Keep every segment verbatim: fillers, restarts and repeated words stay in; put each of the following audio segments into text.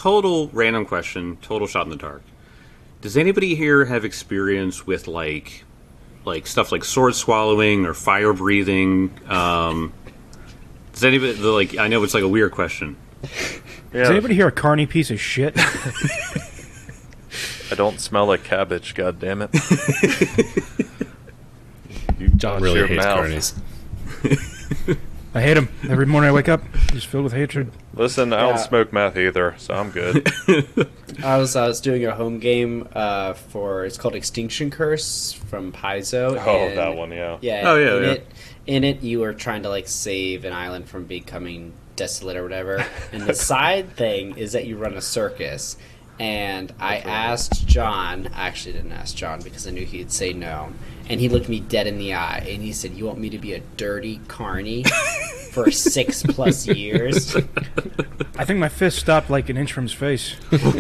total random question, total shot in the dark. Does anybody here have experience with like, like stuff like sword swallowing or fire breathing? Um, does anybody like? I know it's like a weird question. Yeah. Is anybody here a carny piece of shit? I don't smell like cabbage. God damn it! John really hates carnies. I hate him. Every morning I wake up, just filled with hatred. Listen, I don't Yeah. smoke meth either, so I'm good. I was I was doing a home game uh, for it's called Extinction Curse from Paizo. Oh, and that one, yeah. Yeah. Oh, yeah, in yeah. It, in it, you were trying to like save an island from becoming desolate or whatever. And the side thing is that you run a circus. And I asked John. I actually didn't ask John because I knew he'd say no. And he looked me dead in the eye and he said, "You want me to be a dirty carny for six plus years?" I think my fist stopped like an inch from his face.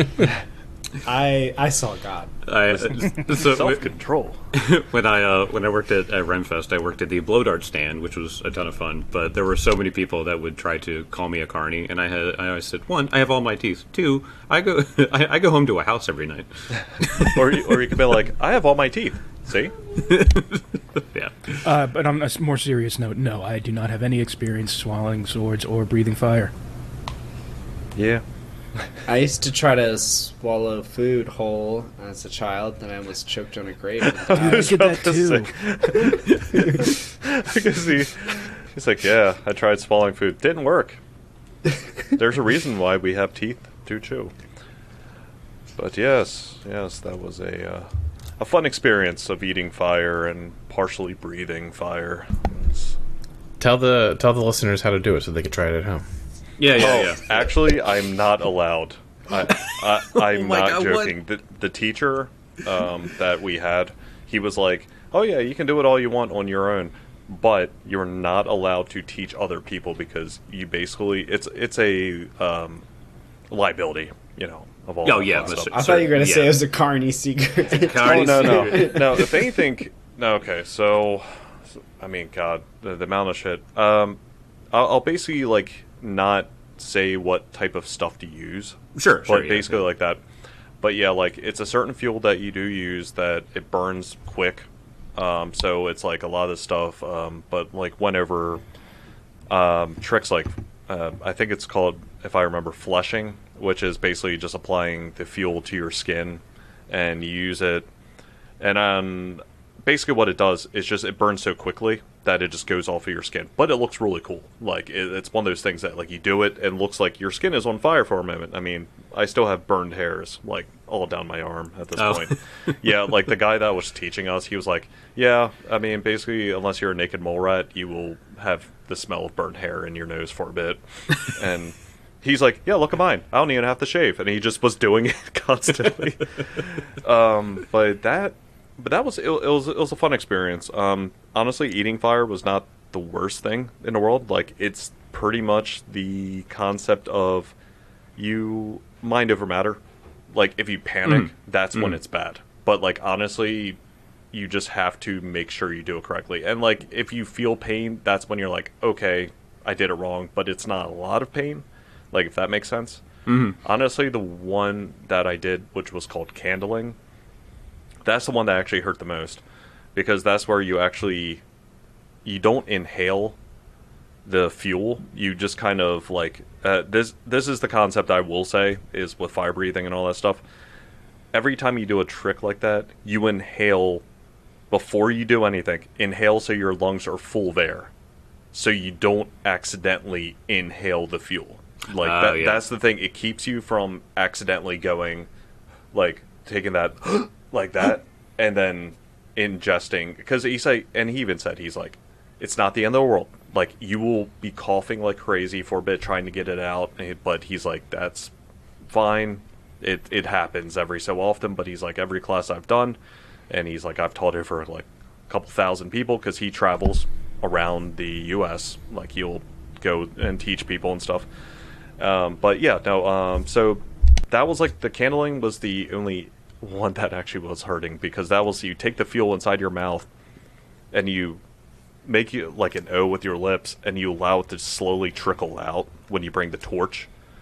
I I saw God. I, so Self control. when I uh, when I worked at, at Renfest, I worked at the blow dart stand, which was a ton of fun. But there were so many people that would try to call me a carny, and I had I always said, one, I have all my teeth. Two, I go I, I go home to a house every night. or you, or you could be like, I have all my teeth. See? Yeah. Uh, but on a s- more serious note, no, I do not have any experience swallowing swords or breathing fire. Yeah. I used to try to swallow food whole as a child, and I almost choked on a grape. I did that too. I guess he, he's like, yeah, I tried swallowing food. Didn't work. There's a reason why we have teeth to chew. But yes, yes, that was a uh, a fun experience of eating fire and partially breathing fire. It was- Tell the tell the listeners how to do it so they can try it at home. Yeah, yeah, Oh, yeah. actually, I'm not allowed. I, I, I'm Oh my not God, joking. The, the teacher um, that we had, he was like, "Oh yeah, you can do it all you want on your own, but you're not allowed to teach other people because you basically it's it's a um, liability, you know." Of all Oh, that yeah, fun that's stuff. I thought you were going to Yeah. say it was a carny secret. Carny Oh, no, no, secret. no. If anything, no. Okay, so, so I mean, God, the, the amount of shit. Um, I'll, I'll basically like not say what type of stuff to use. Sure, sure. But yeah, basically yeah. like that. But yeah, like it's a certain fuel that you do use that it burns quick. Um, so it's like a lot of this stuff. Um, but like whenever um, tricks like uh, I think it's called, if I remember, fleshing, which is basically just applying the fuel to your skin, and you use it, and um, basically what it does is just it burns so quickly that it just goes off of your skin. But it looks really cool. Like it, it's one of those things that like you do it and it looks like your skin is on fire for a moment. I mean, I still have burned hairs like all down my arm at this Oh. point. Yeah, like the guy that was teaching us, he was like, "Yeah, I mean, basically, unless you're a naked mole rat, you will have the smell of burnt hair in your nose for a bit." And he's like, "Yeah, look at mine. I don't even have to shave." And he just was doing it constantly. um, but that, but that was it, it was it was a fun experience. Um, honestly, eating fire was not the worst thing in the world. Like it's pretty much the concept of you mind over matter. Like if you panic, Mm. that's when Mm. it's bad. But like honestly, you just have to make sure you do it correctly. And like if you feel pain, that's when you're like, okay, I did it wrong, but it's not a lot of pain. Like if that makes sense. Mhm. Honestly, the one that I did, which was called candling, that's the one that actually hurt the most, because that's where you actually you don't inhale the fuel. You just kind of like uh, this. This is the concept I will say is with fire breathing and all that stuff. Every time you do a trick like that, you inhale before you do anything. Inhale so your lungs are full of air, so you don't accidentally inhale the fuel. Like Oh, that, yeah. that's the thing. It keeps you from accidentally going, like taking that like that, and then ingesting. Because he say, and he even said he's like, it's not the end of the world. Like you will be coughing like crazy for a bit trying to get it out, and- but he's like, that's fine. It it happens every so often. But he's like, every class I've done, and he's like, I've taught over like a couple thousand people because he travels around the U S Like he'll go and teach people and stuff. Um, but yeah, no. Um, so that was like the candling was the only one that actually was hurting, because that was you take the fuel inside your mouth and you make you like an O with your lips and you allow it to slowly trickle out when you bring the torch.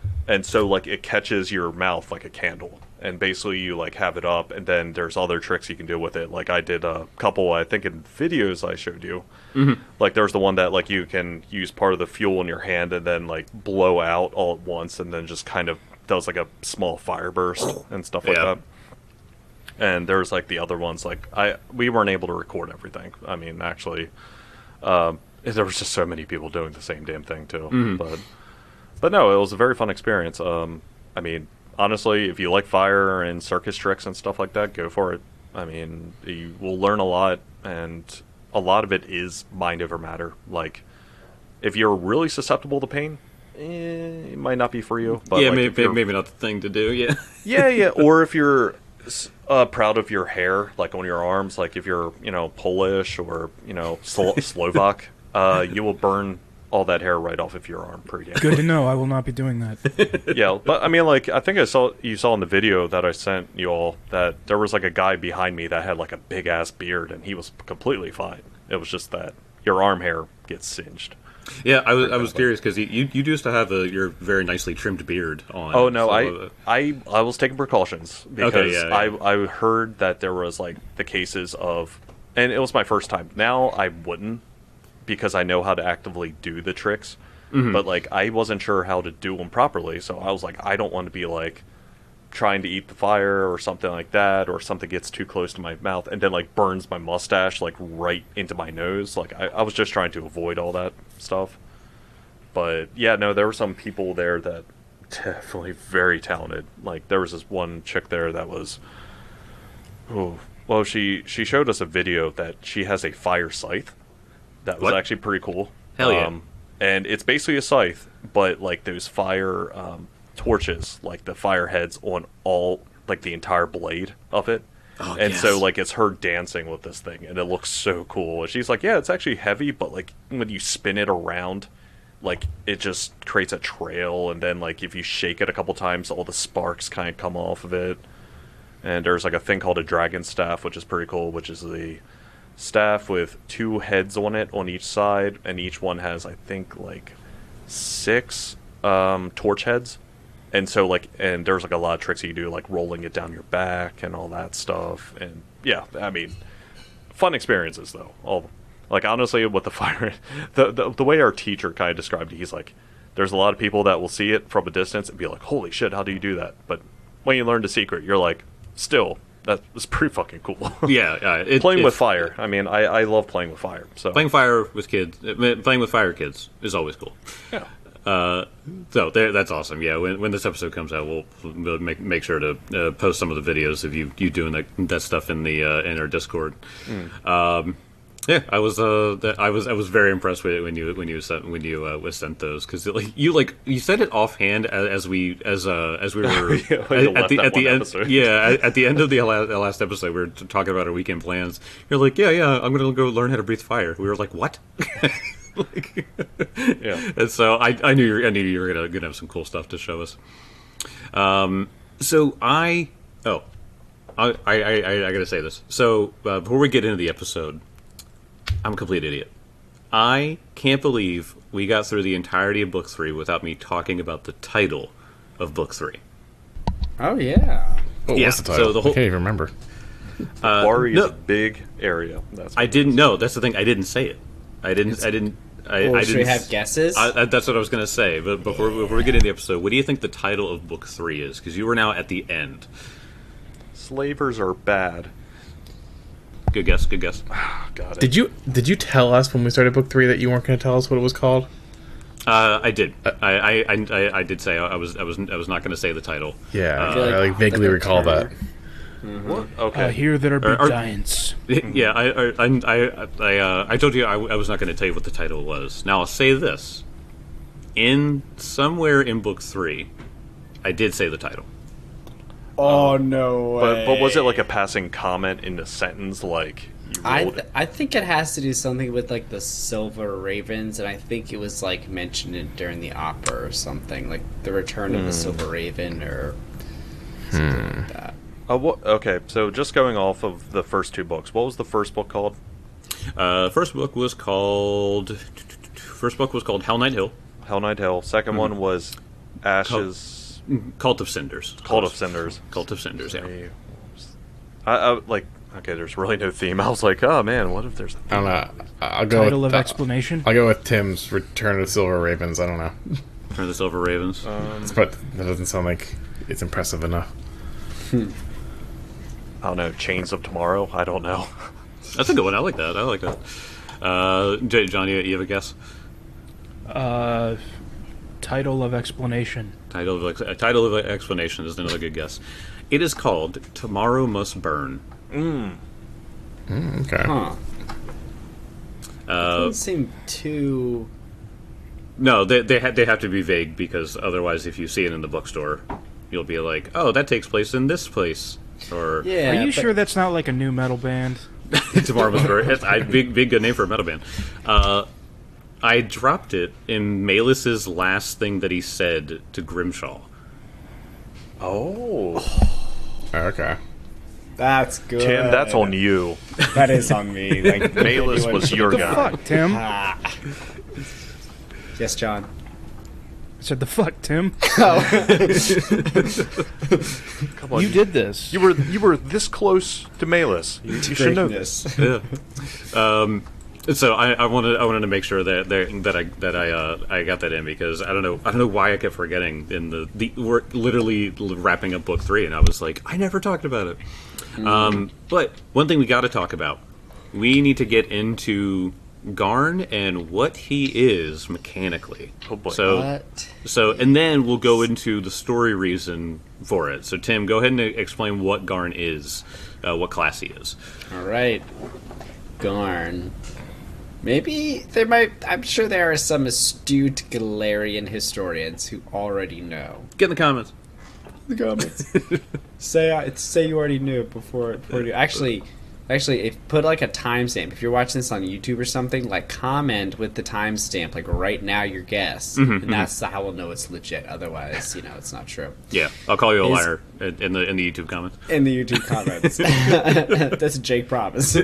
and so like it catches your mouth like a candle, and basically you like have it up, and then there's other tricks you can do with it. Like I did a couple, I think in videos I showed you. Mm-hmm. Like there's the one that like you can use part of the fuel in your hand and then like blow out all at once, and then just kind of does like a small fire burst and stuff like Yeah. that. And there's like the other ones, like I we weren't able to record everything. I mean, actually, um, there was just so many people doing the same damn thing too. Mhm. But but no, it was a very fun experience. Um, I mean, honestly, if you like fire and circus tricks and stuff like that, go for it. I mean, you will learn a lot, and a lot of it is mind over matter. Like, if you're really susceptible to pain, eh, it might not be for you. But yeah, like, if maybe, you're- maybe not the thing to do. Yeah. yeah, yeah. Or if you're uh, proud of your hair, like on your arms, like if you're, you know, Polish or, you know, Slo- Slovak, uh, you will burn all that hair right off of your arm pretty damn Good to know. I will not be doing that. yeah, but I mean, like, I think I saw you saw in the video that I sent you all that there was like a guy behind me that had like a big ass beard, and he was completely fine. It was just that your arm hair gets singed. Yeah, I was I was curious because you, you you used to have a your very nicely trimmed beard on. Oh no, so, I, uh, I I was taking precautions because Okay, yeah, yeah. I I heard that there was like the cases of, and it was my first time. Now I wouldn't, because I know how to actively do the tricks, Mhm. but like I wasn't sure how to do them properly, so I was like, I don't want to be like trying to eat the fire or something like that, or something gets too close to my mouth and then like burns my mustache like right into my nose. Like I, I was just trying to avoid all that stuff. But yeah, no, there were some people there that definitely very talented. Like there was this one chick there that was, oh, well, she she showed us a video that she has a fire scythe. That was What? actually pretty cool. Hell yeah. Um, and it's basically a scythe, but like those fire um, torches, like the fire heads on all, like the entire blade of it. Oh, and yes. so like it's her dancing with this thing, and it looks so cool. And she's like, yeah, it's actually heavy, but like when you spin it around, like it just creates a trail, and then like if you shake it a couple times, all the sparks kind of come off of it. And there's like a thing called a dragon staff, which is pretty cool, which is the staff with two heads on it on each side, and each one has, I think, like six um, torch heads. And so, like, and there's like a lot of tricks you can do, like rolling it down your back and all that stuff. And yeah, I mean, fun experiences though. All like honestly, with the fire, the the, the way our teacher kind of described it, he's like, there's a lot of people that will see it from a distance and be like, holy shit, how do you do that? But when you learn the secret, you're like, still, that was pretty fucking cool. yeah, yeah. It, playing it- with fire. I mean, I, I love playing with fire. So Playing fire with kids, uh, playing with fire kids is always cool. yeah. Uh, so there, that's awesome. Yeah, when, when this episode comes out, we'll, we'll make make sure to uh, post some of the videos of you, you doing that that stuff in the uh, in our Discord. Um, yeah, I was uh, that, I was I was very impressed with it when you when you sent when you uh, was sent those, because like you like you said it offhand as, as we as uh as we were Yeah, like at, at left the that at the one end episode. yeah at, at the end of the la- the last episode we were t- talking about our weekend plans. You're like, yeah yeah I'm gonna go learn how to breathe fire. We were like, what? like, Yeah. and so I, I knew you were, I knew you were gonna, gonna have some cool stuff to show us. Um, so I oh I I, I, I gotta say this. So uh, before we get into the episode, I'm a complete idiot. I can't believe we got through the entirety of book three without me talking about the title of book three. Oh yeah. Oh, Yeah, what's the title? so the whole- I can't even remember. Bari no. is a big area. That's I didn't know. That's the thing. I didn't say it. I didn't. I didn't. I, Well, I should didn't. we have guesses? I, I, that's what I was going to say. But before before we get into the episode, what do you think the title of book three is? Because you were now at the end. Slavers are bad. Good guess. Good guess. Got it. Did you did you tell us when we started book three that you weren't going to tell us what it was called? Uh, I did. I, I, I, I- I did say I was I was I was not going to say the title. Yeah, Uh, I, feel like- like vaguely like a recall that. Turner. What? I Okay. hear there are big Or- or- giants. Yeah, I I I I, uh, I told you I, I was not going to tell you what the title was. Now I'll say this: in somewhere in book three, I did say the title. Oh no But but was it like a passing comment in the sentence, like you I rolled th- it? I think it has to do something with like the Silver Ravens, and I think it was like mentioned in, during the opera or something, like the Return of the Silver Raven or something like that. Uh, what, okay, so just going off of the first two books, what was the first book called? Uh, first book was called. First book was called Hell Knight Hill. Hell Knight Hill. Second one was Ashes, Cult of Cinders. Cult of Cinders. Cult of Cinders. Yeah. I, I like. Okay, there's really no theme. I was like, oh man, what if there's a I theme? don't know. I'll go Title with of uh, explanation. I'll go with Tim's Return of the Silver Ravens. I don't know, Or the Silver Ravens. Um, but that doesn't sound like it's impressive enough. I don't know. Chains of Tomorrow. I don't know. That's a good one. I like that. I like that. Uh, J- John, you, you have a guess? Uh, title of explanation. Title of ex- uh, title of explanation is another good guess. It is called "Tomorrow Must Burn." Mm. Mm, okay. Huh. Uh, Doesn't seem too. no, they they, ha- they have to be vague because otherwise, if you see it in the bookstore, you'll be like, "Oh, that takes place in this place," or Yeah. Are you but- sure that's not like a new metal band? "Tomorrow Must Burn." It's, I, big big good name for a metal band. Uh, I dropped it in Melis's last thing that he said to Grimshaw. Oh, Okay. That's good. Tim, that's on you. That is on me. Like Malus was your The guy. fuck, Tim? I Ah. Yes, John. said the fuck, Tim. Come on, You did this. You were you were this close to Malus. You, you should know. Greatness. Yeah. Um, so I, I wanted I wanted to make sure that there, that I that I uh, I got that in because I don't know I don't know why I kept forgetting in the, the we're literally wrapping up book three and I was like I never talked about it. Um, but one thing we got to talk about, we need to get into Garn and what he is mechanically. Oh boy. So What? so and then we'll go into the story reason for it. So Tim, go ahead and explain what Garn is, uh, what class he is. All right. Garn. Maybe there might. I'm sure there are some astute Galarian historians who already know. Get in the comments. The comments. say I say you already knew before. before you, actually, actually, if put like a timestamp. If you're watching this on YouTube or something, like comment with the timestamp, like right now your guess, Mm-hmm, and that's how we'll know it's legit. Otherwise, you know, it's not true. Yeah, I'll call you a Is- liar in in the in the YouTube comments. In the YouTube comments, that's a Jake promise.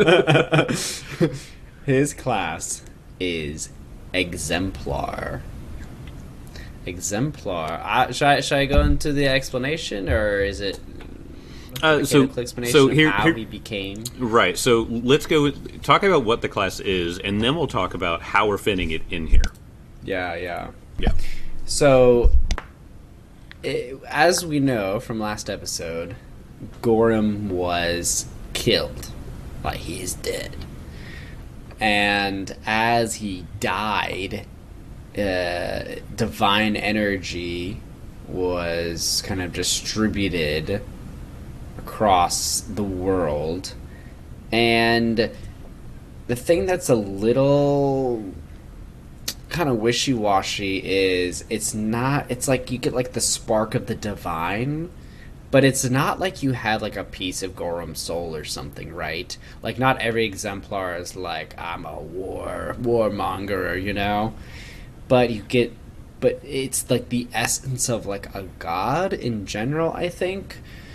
His class is Exemplar. Exemplar. Uh, should, I, should I go into the explanation, or is it Uh, so mechanical explanation so of here, how here he became? right. So let's go talk about what the class is, and then we'll talk about how we're fitting it in here. Yeah, yeah. Yeah. So, it, as we know from last episode, Gorham was killed. Like, he is dead. And as he died, uh, divine energy was kind of distributed across the world. And the thing that's a little kind of wishy-washy is it's not, it's like you get like the spark of the divine, but it's not like you have like a piece of Gorham's soul or something, right? Like not every exemplar is like, I'm a war warmonger, you know? But you get, but it's like the essence of like a god in general, I think.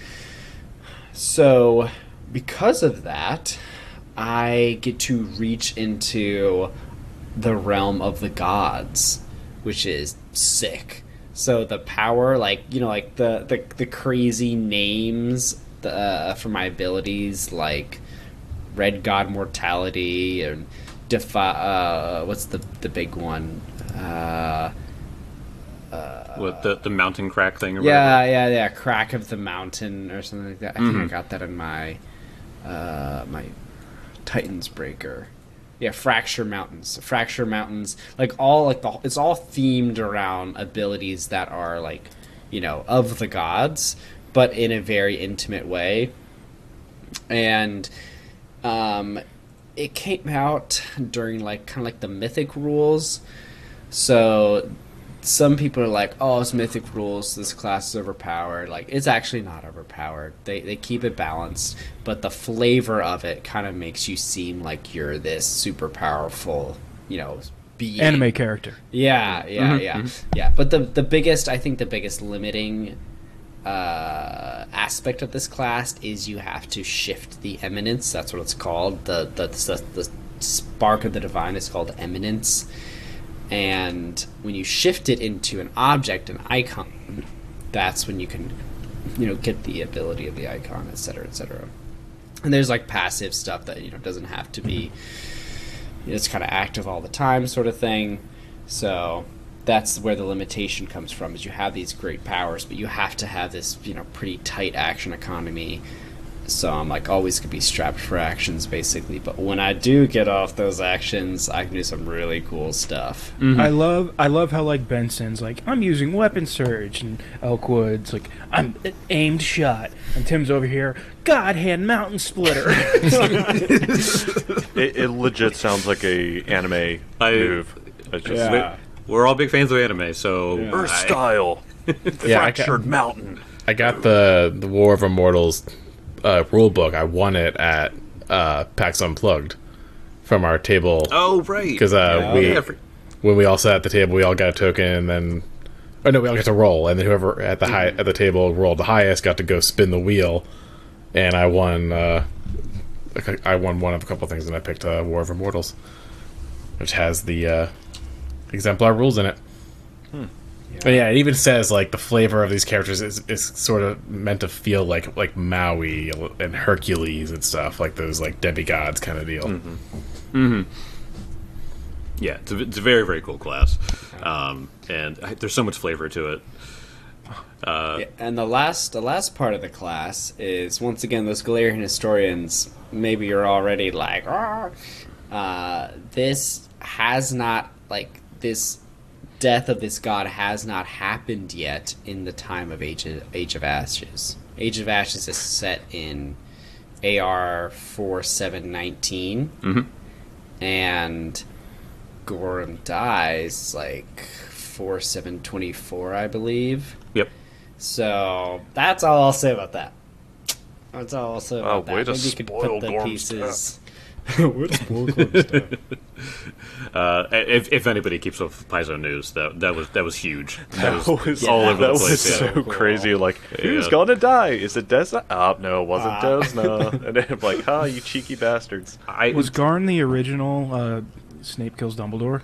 So because of that, I get to reach into the realm of the gods, which is sick. So the power, like, you know, like the the, the crazy names uh, for my abilities, like Red God Mortality and Defy. Uh, what's the the big one? Uh, What the the mountain crack thing or yeah, whatever. yeah, yeah. Crack of the Mountain or something like that. I think I got that in my uh, my Titans Breaker. Yeah, Fracture Mountains. Fracture Mountains. Like all like the it's all themed around abilities that are like, you know, of the gods, but in a very intimate way. And um it came out during like kind of like the mythic rules. So some people are like, oh, it's mythic rules, this class is overpowered. Like, it's actually not overpowered. They they keep it balanced, but the flavor of it kind of makes you seem like you're this super powerful, you know, being. Anime character. Yeah, yeah, Mhm, yeah, yeah. But the the biggest, I think, the biggest limiting uh, aspect of this class is you have to shift the eminence. That's what it's called. The the the, the spark of the divine is called eminence. And when you shift it into an object, an icon, that's when you can, you know, get the ability of the icon, et cetera, et cetera. And there's like passive stuff that, you know, doesn't have to be, you know, it's kind of active all the time sort of thing. So that's where the limitation comes from, is you have these great powers, but you have to have this, you know, pretty tight action economy. So I'm like always gonna be strapped for actions basically, but when I do get off those actions, I can do some really cool stuff. Mm-hmm. I love I love how like Benson's like, I'm using weapon surge, and Elkwood's like, I'm aimed shot, and Tim's over here, God hand mountain splitter. It, it legit sounds like a anime I- move. It's just Yeah. We're all big fans of anime, so Yeah. Earth I- style, Yeah, I fractured got, mountain. I got the the War of Immortals uh, rule book. I won it at uh, PAX Unplugged from our table Oh right, because uh, Yeah. we Yeah, for- when we all sat at the table, we all got a token, and then oh no, we all got to roll, and then whoever at the high at the table rolled the highest got to go spin the wheel, and I won. Uh, I won one of a couple of things, and I picked uh, War of Immortals, which has the uh, exemplar rules in it. But yeah, it even says like the flavor of these characters is, is sort of meant to feel like like Maui and Hercules and stuff, like those like demigods kind of deal. yeah, it's a, it's a very very cool class, um, and I, there's so much flavor to it. Yeah, and the last the last part of the class is, once again, those Galarian historians, maybe you're already like, "Argh." uh, this has not, like, this death of this god has not happened yet in the time of Age of, Age of Ashes. Age of Ashes is set in A R forty-seven nineteen, Mm-hmm. and Gorham dies like forty-seven twenty-four, I believe. Yep. So that's all I'll say about that. That's all I'll say about Oh, that. way to Maybe you could spoil put the Gorm's pieces. Way to spoil Gorm's death. Uh, if, if anybody keeps up with Paizo news, that that was that was huge. That was, That was, Yeah, all over that the was place. Yeah. so Cool. crazy. Like, who's Yeah. gonna die? Is it Desna? Oh, no, it wasn't Ah. Desna. And then I'm like, huh, you cheeky bastards. I Was Garn the original uh, Snape kills Dumbledore?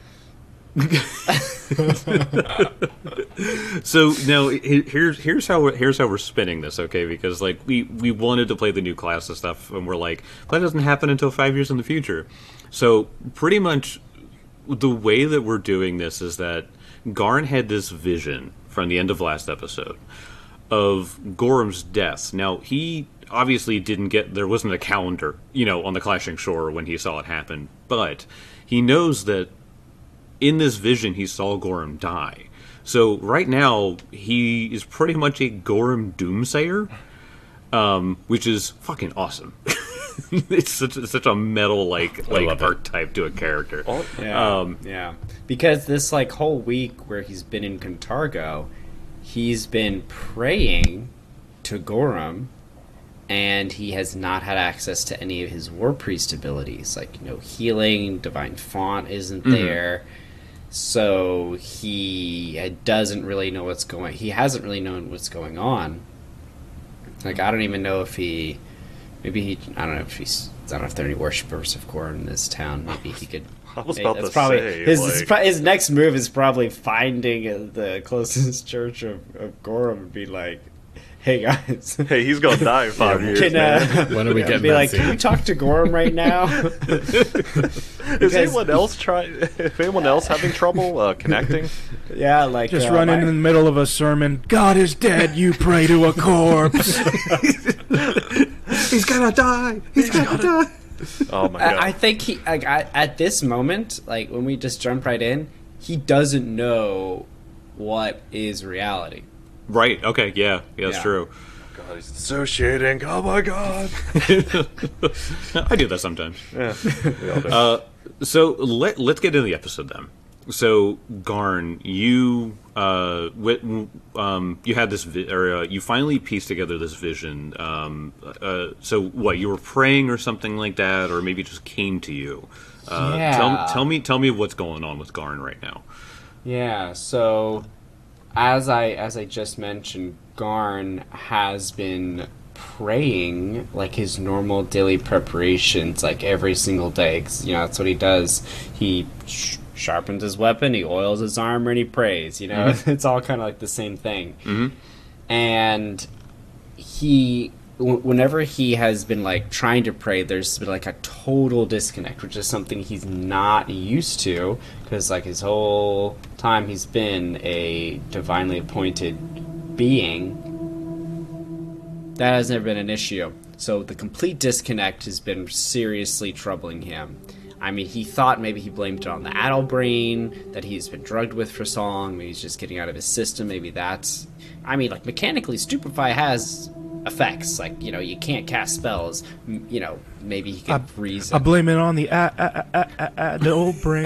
So now he- here's here's how we're, here's how we're spinning this, okay? Because like we we wanted to play the new class and stuff, and we're like, that doesn't happen until five years in the future. So pretty much the way that we're doing this is that Garn had this vision from the end of last episode of Gorham's death. Now he obviously didn't get there wasn't a calendar, you know, on the Clashing Shore when he saw it happen, but he knows that in this vision he saw Gorham die. So right now he is pretty much a Gorham doomsayer, um, which is fucking awesome. It's such a, such a metal like like love it. archetype to a character. Yeah, Um, yeah. Because this like whole week where he's been in Cantargo, he's been praying to Gorham, and he has not had access to any of his War Priest abilities, like, you know, healing, Divine Font isn't there. So he doesn't really know what's going. He hasn't really known what's going on. Like, I don't even know if he, maybe he. I don't know if he's. I don't know if there are any worshippers of Gorham in this town. Maybe he could. I was Hey, about that's to probably say, his, like, his pro- his next move is probably finding uh, the closest church of, of Gorham and be like, "Hey guys, hey, he's gonna die in five years, can man. uh, When are we getting be that like, scene? can we talk to Gorham right now?" Is because- anyone else try? Is anyone else having trouble uh, connecting? Yeah, like Just uh, run my- in the middle of a sermon. God is dead. You pray to a corpse. He's gonna die. He's gonna die. Oh my god! I, I think he like I, at this moment, like when we just jump right in, he doesn't know what is reality. Right. Okay. Yeah. Yeah. That's Yeah. true. God, he's dissociating. Oh my god! I do that sometimes. Yeah, we all do. Uh, so let let's get into the episode then. So Garn, you uh, wi- um, you had this, vi- or uh, you finally pieced together this vision. Um, uh, so what, you were praying or something like that, or maybe it just came to you. Uh, Yeah. Tell, tell me, tell me what's going on with Garn right now. Yeah, so as I as I just mentioned, Garn has been praying like his normal daily preparations, like every single day. 'Cause, you know, that's what he does. He sh- sharpens his weapon, he oils his armor, and he prays. You know, mm-hmm. It's all kind of like the same thing. Mm-hmm. And he, w- whenever he has been like trying to pray, there's been like a total disconnect, which is something he's not used to, because like his whole time he's been a divinely appointed being. That has never been an issue. So the complete disconnect has been seriously troubling him. I mean, he thought maybe he blamed it on the addle brain that he's been drugged with for so long. Maybe he's just getting out of his system. Maybe that's... I mean, like, mechanically, Stupefy has effects. Like, you know, you can't cast spells. M- you know, maybe he could reason. I blame it on the a- a- a- a- a- the old brain.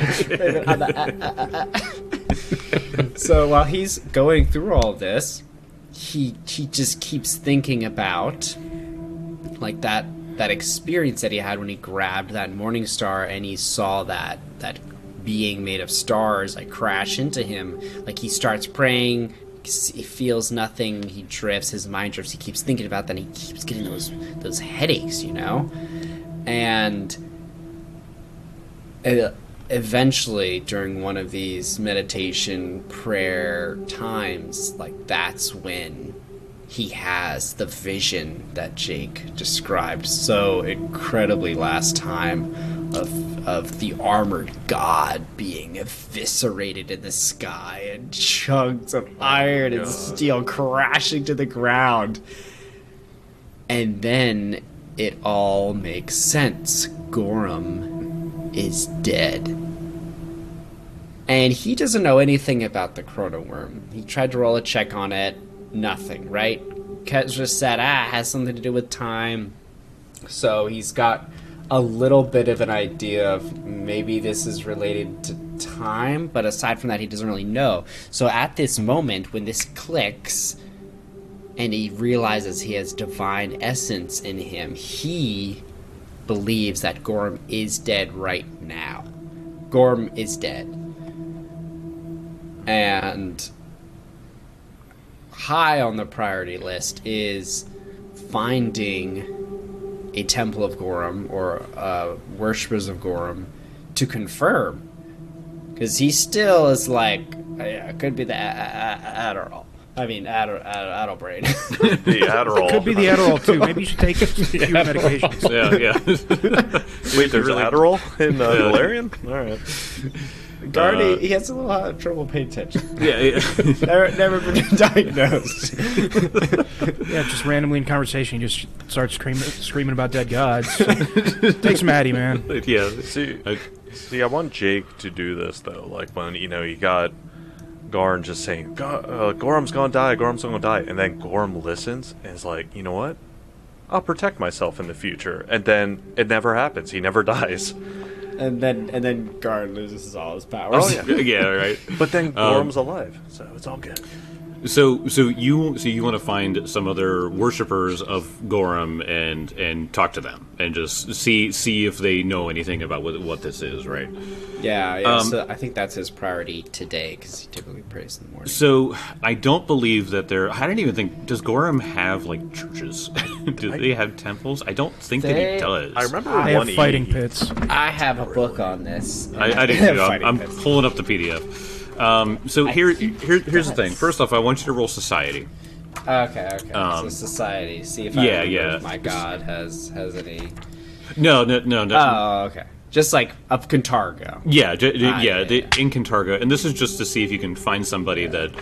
So while he's going through all this, he he just keeps thinking about, like, that... that experience that he had when he grabbed that morning star and he saw that that being made of stars like crash into him. Like, he starts praying, he feels nothing, he drifts, his mind drifts, he keeps thinking about that, and he keeps getting those those headaches, you know. And uh, eventually during one of these meditation prayer times, like, that's when he has the vision that Jake described so incredibly last time of of the armored god being eviscerated in the sky and chunks of iron and steel crashing to the ground. And then it all makes sense. Gorm is dead. And he doesn't know anything about the chrono worm. He tried to roll a check on it. Nothing, right? Kezra said, ah, it has something to do with time. So he's got a little bit of an idea of maybe this is related to time, but aside from that, he doesn't really know. So at this moment, when this clicks, and he realizes he has divine essence in him, he believes that Gorm is dead right now. Gorm is dead. And high on the priority list is finding a Temple of Gorm or uh, worshippers of Gorm to confirm, because he still is like, oh, yeah, it could be the a- a- Adderall. I mean, Adder- Adder- Addlebrain. The Adderall. Could be the Adderall too. Maybe you should take a few medications. Yeah, yeah. Wait, there's really- Adderall in uh, Valerian? All right. Gardy, Uh, he has a little uh, trouble paying attention. Yeah, yeah. never, never been diagnosed. Yeah, just randomly in conversation, you just start screaming, screaming about dead gods. Takes Maddie, man. yeah. See, I- see, I want Jake to do this, though. Like, when, you know, you got Garn just saying, Go- uh, Gorm's gonna die, Gorm's gonna die. And then Gorm listens and is like, you know what? I'll protect myself in the future. And then it never happens. He never dies. and then and then Garn loses all his powers. Oh, yeah. yeah, right. But then Gorm's alive, so it's all good. So, so you, so you want to find some other worshippers of Gorm and and talk to them and just see see if they know anything about what what this is, right? Yeah, yeah. Um, So I think that's his priority today, because he typically prays in the morning. So I don't believe that there. I don't even think. Does Gorm have like churches? Do they have temples? I don't think that They- he does. I remember They one have fighting E- pits. I have a book on this. I, I do too. I'm, I'm pulling up the P D F. Um, so here, here, here's the thing. First off, I want you to roll society. Okay, okay. Um, so society. See if yeah, I remember yeah. if my god has has any. No, no, no, no. Oh, okay. Just like of Cantargo. Yeah, j- j- Ah, yeah, yeah, the, yeah. in Cantarga, and this is just to see if you can find somebody that.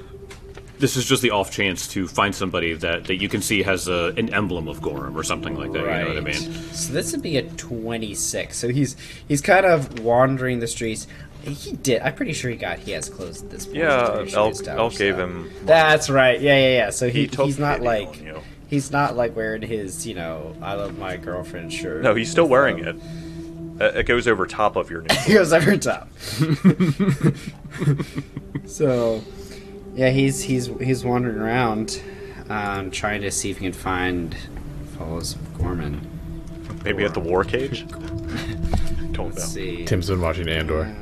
This is just the off chance to find somebody that, that you can see has a, an emblem of Gorm or something like that. Right. You know what I mean? So this would be a twenty-six. So he's he's kind of wandering the streets. He did. I'm pretty sure he got. He has clothes at this point. I'm Yeah, pretty sure Elk, he's down, Elk gave so- him. That's right. Yeah, yeah, yeah. So he, He took he's not pity like on you. he's not like wearing his you know I love my girlfriend shirt. No, he's still with, wearing um, it. Uh, It goes over top of your name. He goes over top. So, yeah, he's he's he's wandering around, um, trying to see if he can find followers of Gorman. Maybe at the war cage? Don't know. Let's see. Tim's been watching Andor.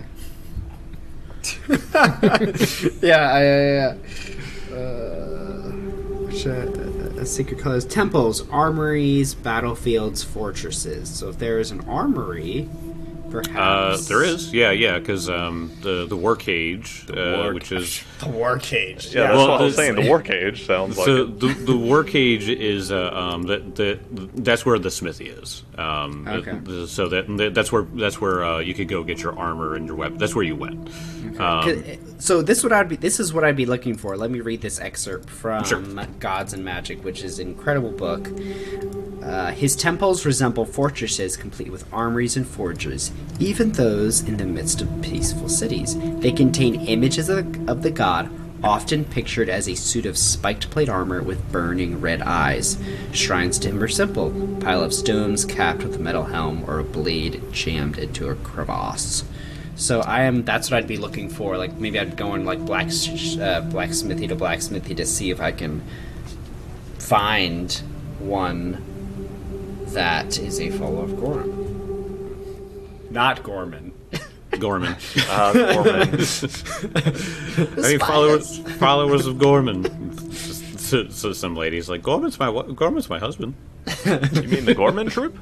Yeah, I, yeah, yeah. Uh, which, uh, uh, secret colors: temples, armories, battlefields, fortresses. So if there is an armory perhaps? Uh, there is, yeah, yeah, because um, the the war cage, uh, war which is The war cage. Yeah, that's Well, what I was the- saying. The war cage sounds like so it. the the war cage is uh, um, that the, that's where the smithy is. Um, Okay. the- so that that's where that's where uh, you could go get your armor and your weapon. That's where you went. Um, So this what I'd be. This is what I'd be looking for. Let me read this excerpt from Sure. Gods and Magic, which is an incredible book. Uh, his temples resemble fortresses complete with armories and forges, even those in the midst of peaceful cities. They contain images of the, of the god, often pictured as a suit of spiked plate armor with burning red eyes. Shrines to him are simple: pile of stones capped with a metal helm or a blade jammed into a crevasse. So I am. That's what I'd be looking for. Like maybe I'd go in like black uh, blacksmithy to blacksmithy to see if I can find one that is a follower of Gorman. Not Gorman. Gorman. Uh, Gorman. I mean, followers followers of Gorman. So, so some ladies like Gorman's my wa- Gorman's my husband. You mean the Gorman troop?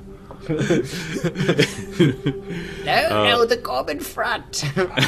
No, no, the Gorman front.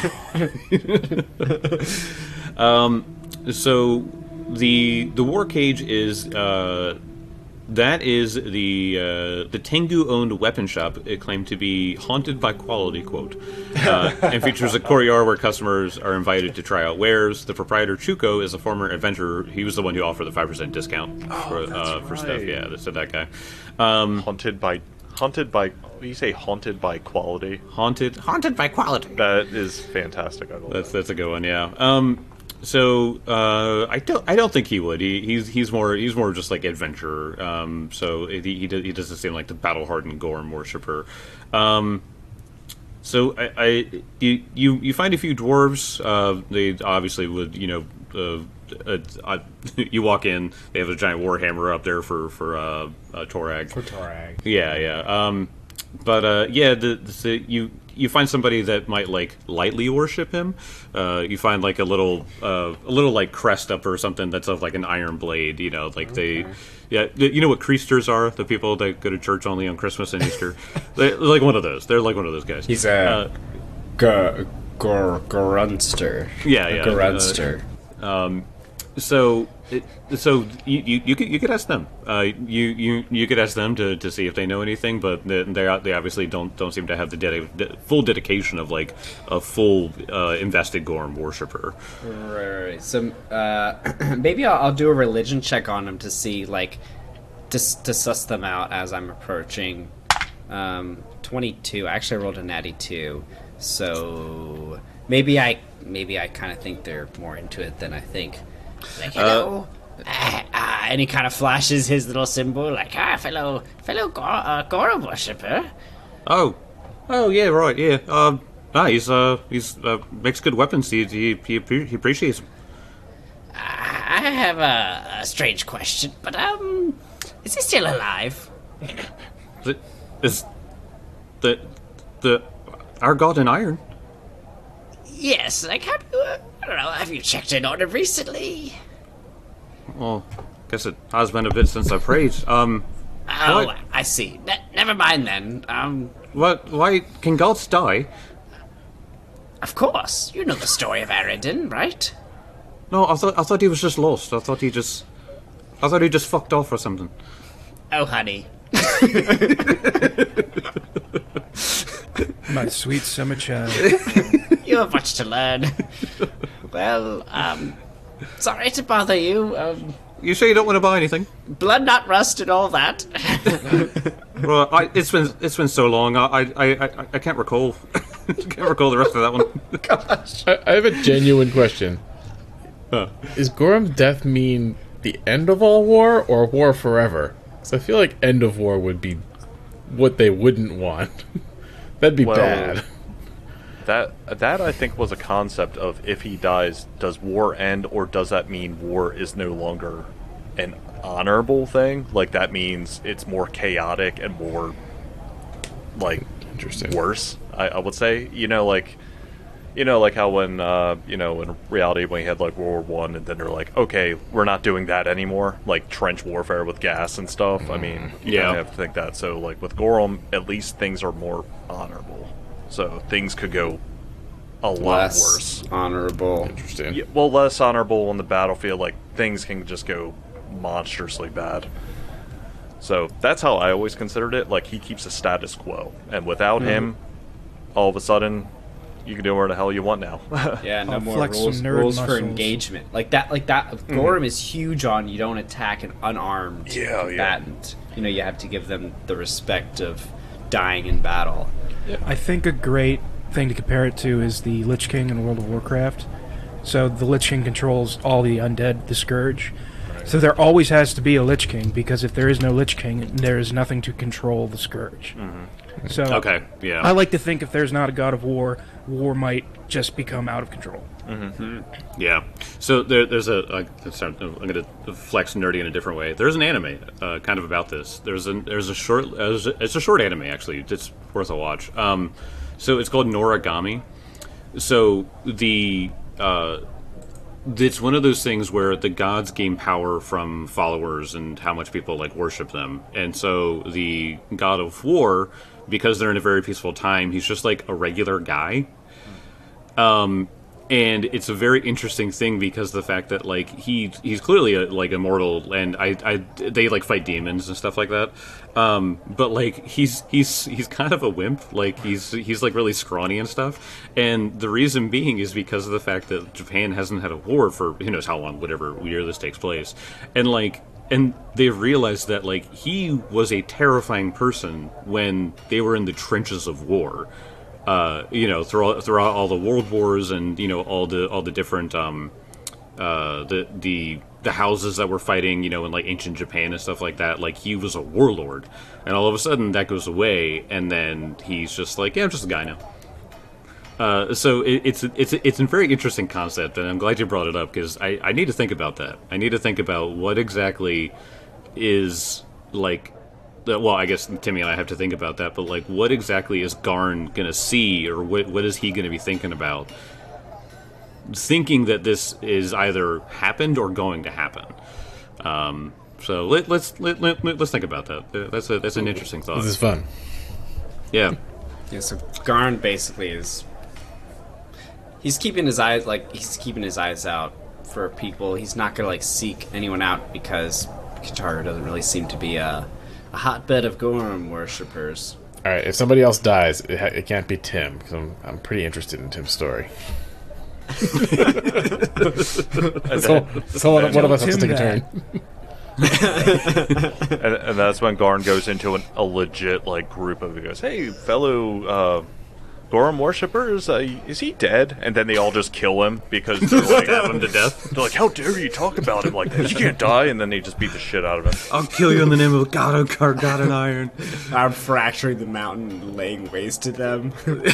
So the the war cage is uh, that is the uh, the Tengu owned weapon shop. It claimed to be haunted by quality, quote, uh, and features a courtyard where customers are invited to try out wares. The proprietor Chuko is a former adventurer. He was the one who offered the five percent discount for uh, for stuff. right. Yeah, so that guy. Um, Haunted by, haunted by. You say haunted by quality? haunted haunted by quality. That is fantastic. I love That's that. that's a good one, yeah. Um, so uh, I don't I don't think he would. He, he's he's more he's more just like adventurer. Um, so he he, does, he doesn't seem like the battle hardened Gorm worshiper. Um, so I, I you, you you find a few dwarves. Uh, they obviously would you know. Uh, uh, uh, you walk in, they have a giant warhammer up there for for uh, uh, Torag. For Torag. Yeah, yeah. Um, but uh, yeah, the, the you you find somebody that might like lightly worship him. Uh, you find like a little uh, a little like crest up or something that's of like an iron blade. You know, like they. Yeah, you know what creasters are? The people that go to church only on Christmas and Easter. They're like one of those. They're like one of those guys. He's a Uh, gor gor gorunster. Yeah, A yeah, gorunster. So, it, so you, you you could you could ask them. Uh, you you you could ask them to, to see if they know anything, but they they they obviously don't don't seem to have the dedi- de- full dedication of like a full uh, invested Gorm worshiper. Right, right, right. So uh, maybe I'll, I'll do a religion check on them to see, like, to, to suss them out as I'm approaching. Um, twenty-two. Actually, I rolled a natty two, so maybe I maybe I kind of think they're more into it than I think. Like, hello. Uh, uh, and he kind of flashes his little symbol, like, ah, fellow fellow Gor- uh, Gorm worshipper. Oh, oh yeah, right, yeah. Um, ah, he's uh he's uh, makes good weapons. He he he, appre- he appreciates them. I have a, a strange question, but um, is he still alive? Is it- is the the our god in iron? Yes, like, have you, uh, I don't know, have you checked in on him recently? Well, guess it has been a bit since I prayed. Um, Oh, What? I see. Ne- never mind then. Um, what? Why can gods die? of course, you know the story of Aridin, right? No, I thought I thought he was just lost. I thought he just, I thought he just fucked off or something. Oh, honey. My sweet summer child. You have much to learn. Well, um, sorry to bother you. Um, You sure you don't want to buy anything? blood not rust and all that. Well, I, it's been it's been so long. I I, I, I- I can't recall. Can't recall the rest of that one. I, I have a genuine question. Huh. Is Gorham's death mean the end of all war or war forever? Because I feel like end of war would be what they wouldn't want. That'd be Well, bad. That that I think was a concept of if he dies, does war end, or does that mean war is no longer an honorable thing? Like that means it's more chaotic and more like Interesting. worse. I, I would say, you know, like you know, like how when uh, you know, in reality when you had like World War One, and then they're like, okay, we're not doing that anymore, like trench warfare with gas and stuff. I mean, you Yeah. kind of have to think that. So like with Gorham, at least things are more honorable. so things could go a lot Less worse. honorable. Interesting. Yeah, well, less honorable on the battlefield. Like things can just go monstrously bad. So that's how I always considered it. Like he keeps a status quo, and without Mm-hmm. him, all of a sudden, you can do whatever the hell you want now. Yeah, no I'll more flex some rules, nerd rules for muscles. engagement. Like that, like that. Gorm is huge on you don't attack an unarmed Yeah, yeah. combatant. You know, you have to give them the respect of dying in battle. I think a great thing to compare it to is the Lich King in World of Warcraft. So the Lich King controls all the undead, the Scourge. So there always has to be a Lich King, because if there is no Lich King, there is nothing to control the Scourge. So Okay, yeah. I like to think if there's not a God of War, war might just become out of control. Yeah. So there, there's a. Uh, sorry, I'm going to flex nerdy in a different way. There's an anime, uh, kind of about this. There's a there's a short. Uh, it's a short anime actually. It's worth a watch. Um, so it's called Noragami. So the. Uh, it's one of those things where the gods gain power from followers and how much people like worship them. And so the god of war, because they're in a very peaceful time, he's just like a regular guy. Um, and it's a very interesting thing because the fact that like he he's clearly a, like immortal, and I, I they like fight demons and stuff like that. Um, but like he's he's he's kind of a wimp. Like he's he's like really scrawny and stuff. And the reason being is because of the fact that Japan hasn't had a war for who knows how long, whatever year this takes place, and like. And they've realized that, like, he was a terrifying person when they were in the trenches of war. Uh, you know, throughout, throughout all the world wars and, you know, all the all the different, um, uh, the, the the houses that were fighting, you know, in, like, ancient Japan and stuff like that. Like, he was a warlord. And all of a sudden, that goes away, and then he's just like, yeah, I'm just a guy now. Uh, so it, it's it's it's a very interesting concept, and I'm glad you brought it up because I, I need to think about that. I need to think about what exactly is like. The, well, I guess Timmy and I have to think about that, but like, what exactly is Garn gonna see, or what what is he gonna be thinking about? Thinking that this is either happened or going to happen. Um, so let, let's let, let, let's think about that. That's a that's an interesting thought. This is fun. Yeah. Yeah, so Garn basically is he's keeping his eyes like he's keeping his eyes out for people. He's not gonna like seek anyone out because Kataru doesn't really seem to be a, a hotbed of Gorm worshippers. All right, if somebody else dies, it, ha- it can't be Tim, because I'm, I'm pretty interested in Tim's story. so, so one, one of us has to Tim take a that. turn. and, and that's when Garn goes into an, a legit like group of. He goes, "Hey, fellow uh, Gorm worshippers, uh, is he dead?" And then they all just kill him because they're like, Stab him to death. they're like, "How dare you talk about him like that? He can't die!" And then they just beat the shit out of him. I'll kill you in the name of God of Car, God and Iron. I'm fracturing the mountain and laying waste to them.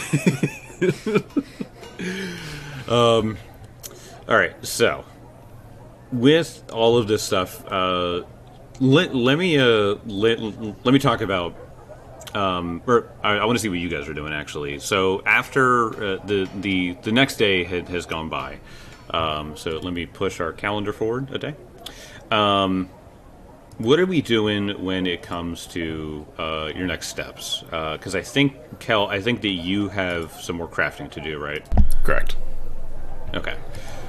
Um, all right, so with all of this stuff, uh, let, let me uh, let, let me talk about. Um, or I, I want to see what you guys are doing actually. So after uh, the the the next day had, has gone by, um, so let me push our calendar forward a day. Um, what are we doing when it comes to uh, your next steps? Because I think Kel, I think that you have some more crafting to do, right? Correct. Okay.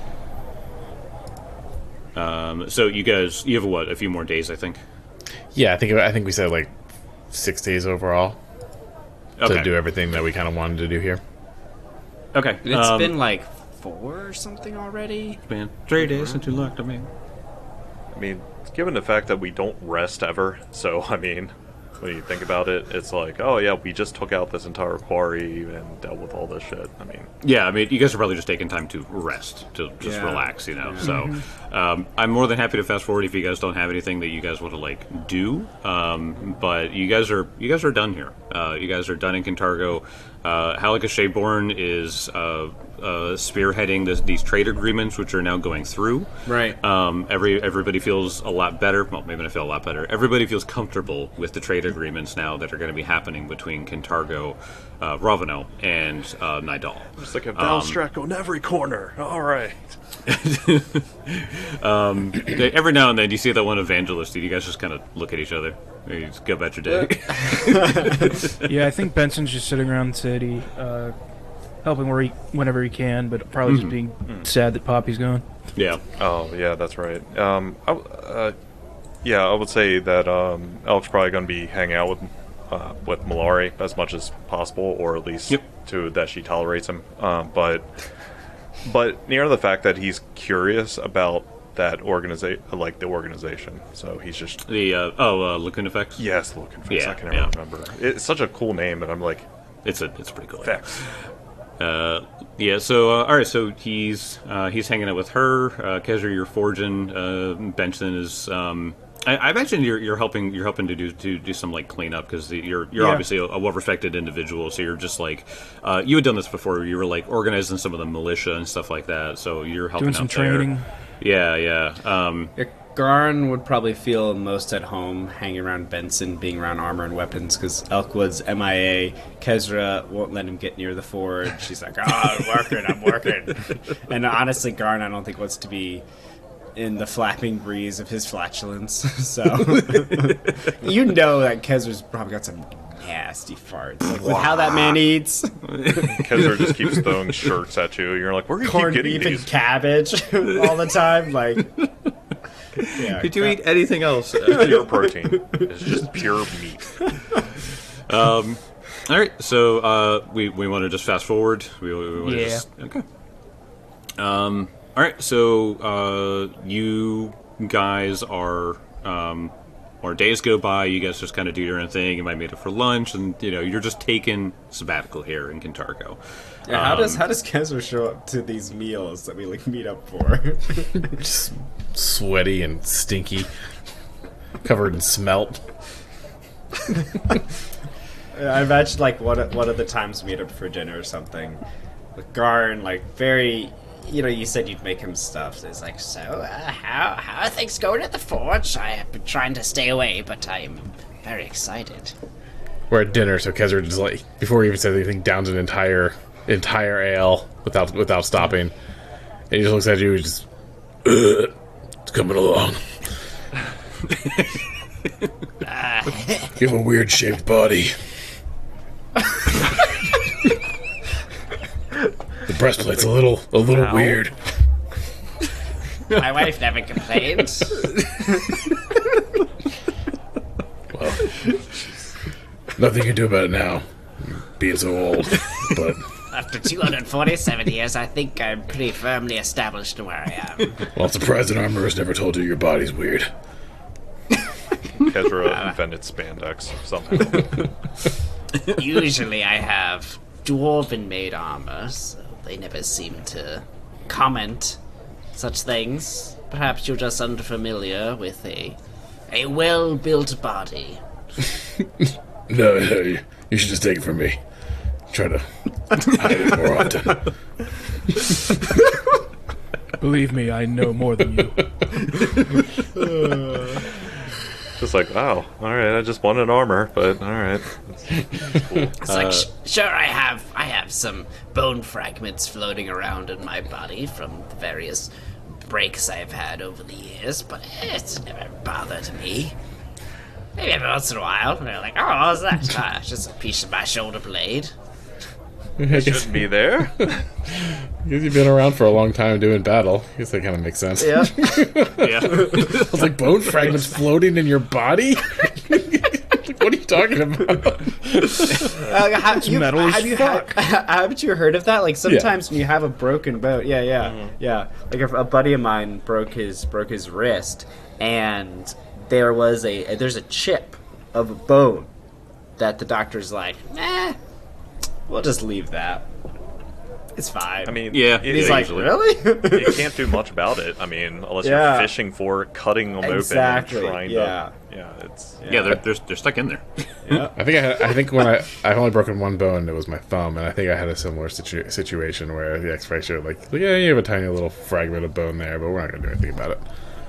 Um, so you guys, you have what? A few more days, I think. Yeah, I think I think we said like six days overall Okay. to do everything that we kind of wanted to do here. Okay. And it's um, been like four or something already. been three days since you looked at me. I mean, given the fact that we don't rest ever, so I mean, when you think about it, it's like, oh yeah, we just took out this entire quarry and dealt with all this shit. I mean, Yeah, I mean, you guys are probably just taking time to rest, to just Yeah. relax, you know. So, um, I'm more than happy to fast forward if you guys don't have anything that you guys want to like do. Um, but you guys are you guys are done here. Uh, you guys are done in Kintargo. Uh, Halakha Shayborn is uh, uh, spearheading this, these trade agreements, which are now going through. Right. Um, every everybody feels a lot better. Well, maybe not feel a lot better. Everybody feels comfortable with the trade agreements now that are going to be happening between Kintargo, uh, Ravano, and uh, Nidal. It's like a Valstrack on every corner. All right. um, they, every now and then, you see that one evangelist, and you guys just kind of look at each other. You just go about your day. Yeah, I think Benson's just sitting around the city, uh, helping where he, whenever he can, but probably just being sad that Poppy's gone. Yeah. Oh, yeah, that's right. Um, I, uh, yeah, I would say that um, Elk's probably going to be hanging out with uh, with Malari as much as possible, or at least Yep. to that she tolerates him. Um, but but near the fact that he's curious about that organization, like the organization, so he's just The uh, oh, uh, Lacoon Effects. yes, looking for. Yeah, I can never yeah. remember. It's such a cool name, and I'm like, It's a it's pretty cool. thanks. Uh, yeah. So uh, all right. So he's uh, he's hanging out with her. Uh, Kezra, you're forging. Uh, Benson is. Um, I, I imagine you're you're helping you're helping to do to do some like cleanup because you're you're Yeah. obviously a, a well respected individual. So you're just like uh, you had done this before. You were like organizing some of the militia and stuff like that. So you're helping Doing some out there. training. Yeah. Yeah. Um, Yeah, Garn would probably feel most at home hanging around Benson, being around armor and weapons, because Elkwood's M I A. Kezra won't let him get near the forge. She's like, oh, I'm working, I'm working. And honestly, Garn, I don't think wants to be in the flapping breeze of his flatulence. So, you know that Kezra's probably got some nasty farts. Like, with how that man eats. Kezra just keeps throwing shirts at you. You're like, where are you keep Corned getting beef and these? cabbage all the time. Like, yeah, Could you eat anything else? Pure protein. It's just pure meat. All right, so uh, we we want to just fast forward. We, we, we wanna Yeah. Just, okay. Um. All right, so uh, you guys are, um, or days go by. You guys just kind of do your own thing. You might meet up for lunch, and you know you're just taking sabbatical here in Kintargo. Yeah, how does how does Kezra show up to these meals that we like meet up for? Just sweaty and stinky, covered in smelt. I imagine like one of, one of the times we meet up for dinner or something. With Garn, like very, you know, you said you'd make him stuff. So it's like, so uh, how how are things going at the forge? I have been trying to stay away, but I'm very excited. We're at dinner, so Kezra just like before he even says anything, downs an entire entire ale without without stopping, and he just looks at you. He's just, "Ugh, it's coming along. You have a weird shaped body. The breastplate's a little a little Ow. weird. My wife never complains. Well, nothing you can do about it now, being so old. But After two hundred forty-seven years, I think I'm pretty firmly established in where I am. well, I'm surprised an armorer's never told you your body's weird. Kezra invented spandex somehow. Usually I have dwarven-made armor, so they never seem to comment such things. Perhaps you're just unfamiliar with a a well-built body. No, no, you, you should just take it from me. Try to hide it more often. Believe me, I know more than you. Just like, wow, all right, I just wanted armor, but all right. It's like, sh- sure, I have I have some bone fragments floating around in my body from the various breaks I've had over the years, but it's never bothered me. Maybe every once in a while, and they're like, oh, what was that? Ah, it's just a piece of my shoulder blade. I guess, Shouldn't be there. I guess you've been around for a long time doing battle. I guess that kind of makes sense. Yeah. Yeah. I was like, bone fragments floating in your body? Like, what are you talking about? Uh, have, you, metal as have you fuck. had, haven't you heard of that? Like sometimes when you have a broken bone, yeah, yeah, yeah. Like a, a buddy of mine broke his broke his wrist, and there was a there's a chip of a bone that the doctor's like, eh, we'll just leave that. It's fine. I mean, Yeah, it- he's yeah, like, usually. really? you can't do much about it. I mean, unless Yeah. you're fishing for it, cutting them Exactly, open, and trying yeah. to. Yeah, it's. Yeah, they're, they're they're stuck in there. yeah. I think I, had, I think when I I've only broken one bone, it was my thumb, and I think I had a similar situ- situation where the X-ray showed like, yeah, you have a tiny little fragment of bone there, but we're not gonna do anything about it.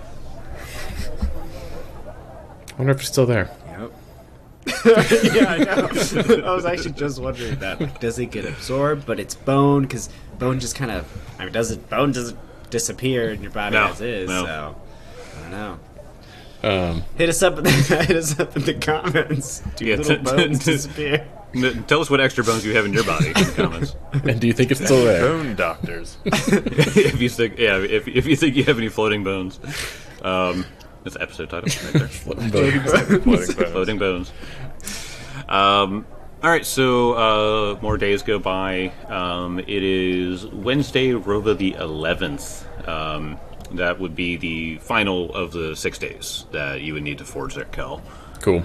I wonder if it's still there. Yep. yeah, I know. I was actually just wondering that. Like, does it get absorbed? But it's bone, because bone just kind of. I mean, does it? Bone doesn't disappear in your body No, as is. no. So I don't know. Um, Hit us up in the hit us up in the comments. Do Yeah, little t- bones t- disappear? N- Tell us what extra bones you have in your body in the comments. and do you think it's still there? Bone doctors. if you think, yeah, if if you think you have any floating bones, um, that's the episode title right there. Floating bone. Floating bones. Floating bones. Um, all right, so uh, more days go by. Um, it is Wednesday, Rova the eleventh. Um, that would be the final of the six days that you would need to forge that Kel. Cool.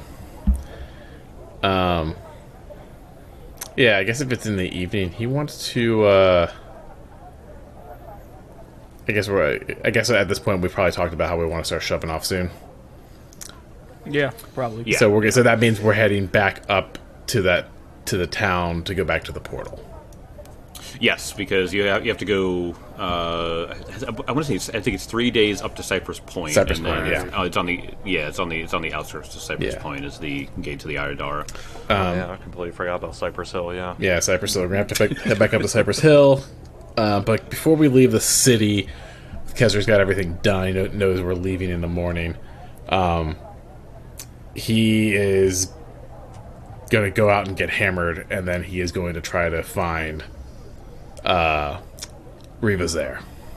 Um. Yeah, I guess if it's in the evening, he wants to. Uh, I guess we're. I guess at this point, we've probably talked about how we want to start shoving off soon. Yeah, probably. Yeah. So we're so that means we're heading back up to that to the town to go back to the portal. Yes, because you have, you have to go. Uh, I want to say it's, I think it's three days up to Cypress Point. Cypress and then Point, it's- yeah. Oh, it's on the yeah, it's on the it's on the outskirts of Cypress Yeah. Point is the gate to the Iodara. yeah, I completely forgot about Cypress Hill. Yeah. Yeah, Cypress Hill. We're gonna have to fi- head back up to Cypress Hill. Uh, but before we leave the city, Kezra's got everything done. He kno- knows we're leaving in the morning. Um, he is going to go out and get hammered, and then he is going to try to find uh, Riva's there.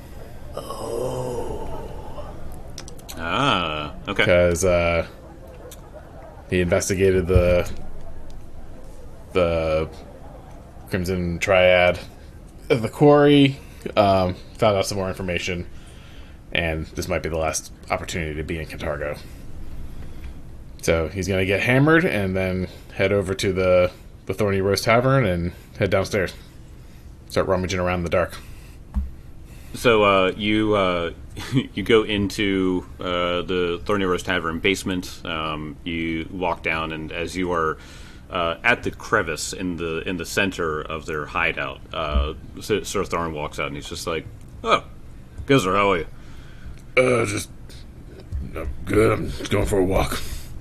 Ah, okay. Because uh, he investigated the the Crimson Triad of the quarry, um, found out some more information, and this might be the last opportunity to be in Cantargo. So he's going to get hammered and then head over to the, the Thorny Rose Tavern and head downstairs. Start rummaging around in the dark. So uh, you uh, you go into uh, the Thorny Rose Tavern basement. Um, you walk down, and as you are uh, at the crevice in the in the center of their hideout, uh, Sir Sir Thorn walks out, and he's just like, "Oh, Gizzer, how are you?" Uh, just... I'm good. I'm just going for a walk.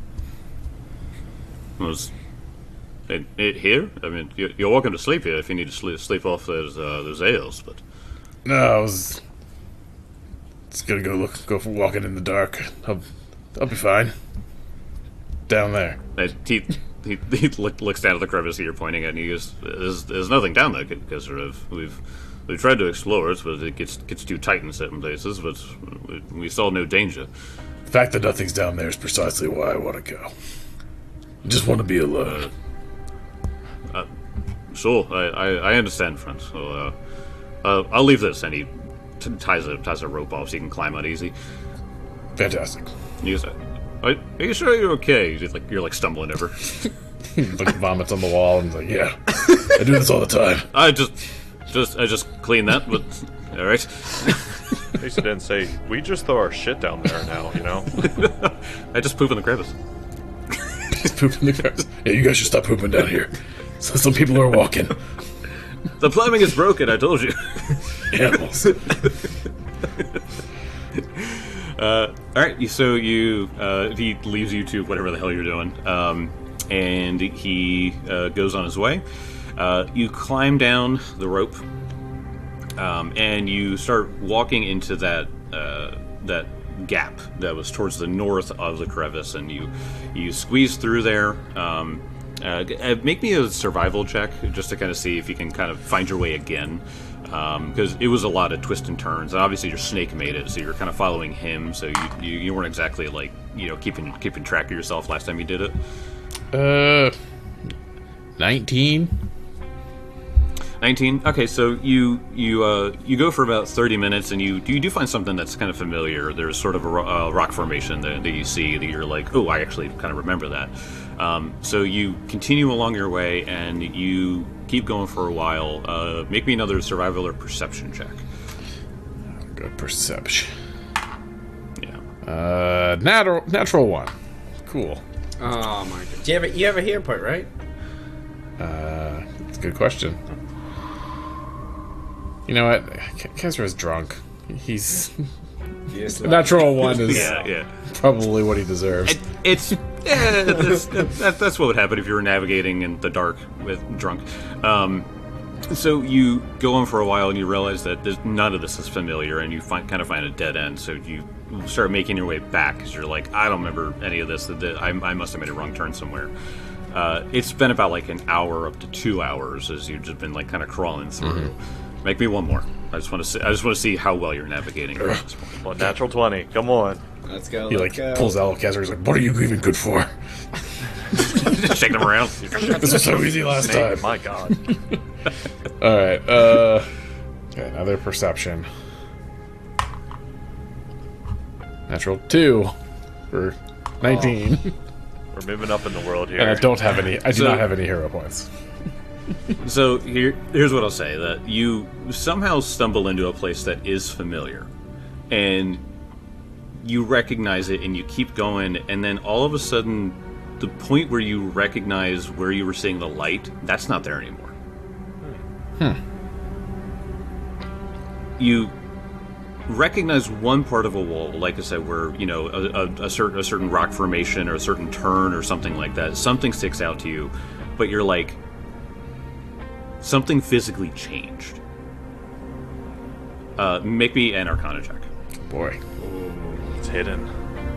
Was it, it here? I mean, you're, you're welcome to sleep here if you need to sleep, sleep off those uh, those ales, but No, I was just gonna go look, go for walking in the dark. I'll, I'll be fine. Down there. uh, he he, he look, looks down at the crevice that you're pointing at, and he goes, "There's, there's nothing down there, because of we've we've tried to explore it, but it gets gets too tight in certain places. But we, we saw no danger." The fact that nothing's down there is precisely why I want to go. I just want to be alone. Sure, I, I, I understand, friend. So, uh, uh, I'll leave this, and he t- ties a ties a rope off so you can climb out easy. Fantastic. He goes, "Are, are you sure you're okay?" You're like you're like stumbling over. He like vomits on the wall and is like, yeah, I do this all the time. I just just I just clean that, but all right. At least it didn't say, we just throw our shit down there now, you know? I just poop in the crevice. Just poop in the grass. Yeah, you guys should stop pooping down here. So some people are walking. The plumbing is broken. I told you. Animals. Uh, all right, you- so you uh, he leaves you to whatever the hell you're doing, um, and he uh, goes on his way. Uh, you climb down the rope, um, and you start walking into that uh, that gap that was towards the north of the crevice, and you you squeeze through there. Um, uh, g- uh, make me a survival check just to kind of see if you can kind of find your way again. Because it was a lot of twists and turns, and obviously your snake made it, so you're kind of following him. So you, you you weren't exactly like you know keeping keeping track of yourself last time you did it. Uh, nineteen. Nineteen. Okay, so you you uh, you go for about thirty minutes, and you you do find something that's kind of familiar. There's sort of a ro- uh, rock formation that, that you see that you're like, oh, I actually kind of remember that. Um, so you continue along your way, and you keep going for a while. Uh, make me another survival or perception check. Good perception. Yeah. Uh, natural, natural one. Cool. Oh my god. Do you have a, you have a hero point, right? Uh, it's a good question. You know what? Ke- Kezra's drunk. He's Yes. natural one is Yeah, yeah. probably what he deserves. It, it's yeah, that's, that, that's what would happen if you were navigating in the dark with drunk. Um, so you go on for a while and you realize that there's, none of this is familiar, and you find, kind of find a dead end. So you start making your way back because you're like, I don't remember any of this. That that I, I must have made a wrong turn somewhere. Uh, it's been about like an hour up to two hours as you've just been like kind of crawling through. Mm-hmm. Make me one more. I just want to see. I just want to see how well you're navigating at this point. Well, natural twenty. Come on. Let's go. He let's like go. pulls out Kezra. He's like, "What are you even good for? Shaking them around. This was so easy last Snake, time." my God. All right. Uh, okay, another perception. Natural two for nineteen, We're moving up in the world here. and I don't have any. I do So- not have any hero points. So here, here's what I'll say: that you somehow stumble into a place that is familiar, and you recognize it, and you keep going, and then all of a sudden, the point where you recognize where you were seeing the light, that's not there anymore. Hmm. You recognize one part of a wall, like I said, where you know a, a, a certain a certain rock formation or a certain turn or something like that. Something sticks out to you, but you're like, something physically changed. Uh, make me an Arcana check. Boy, It's hidden.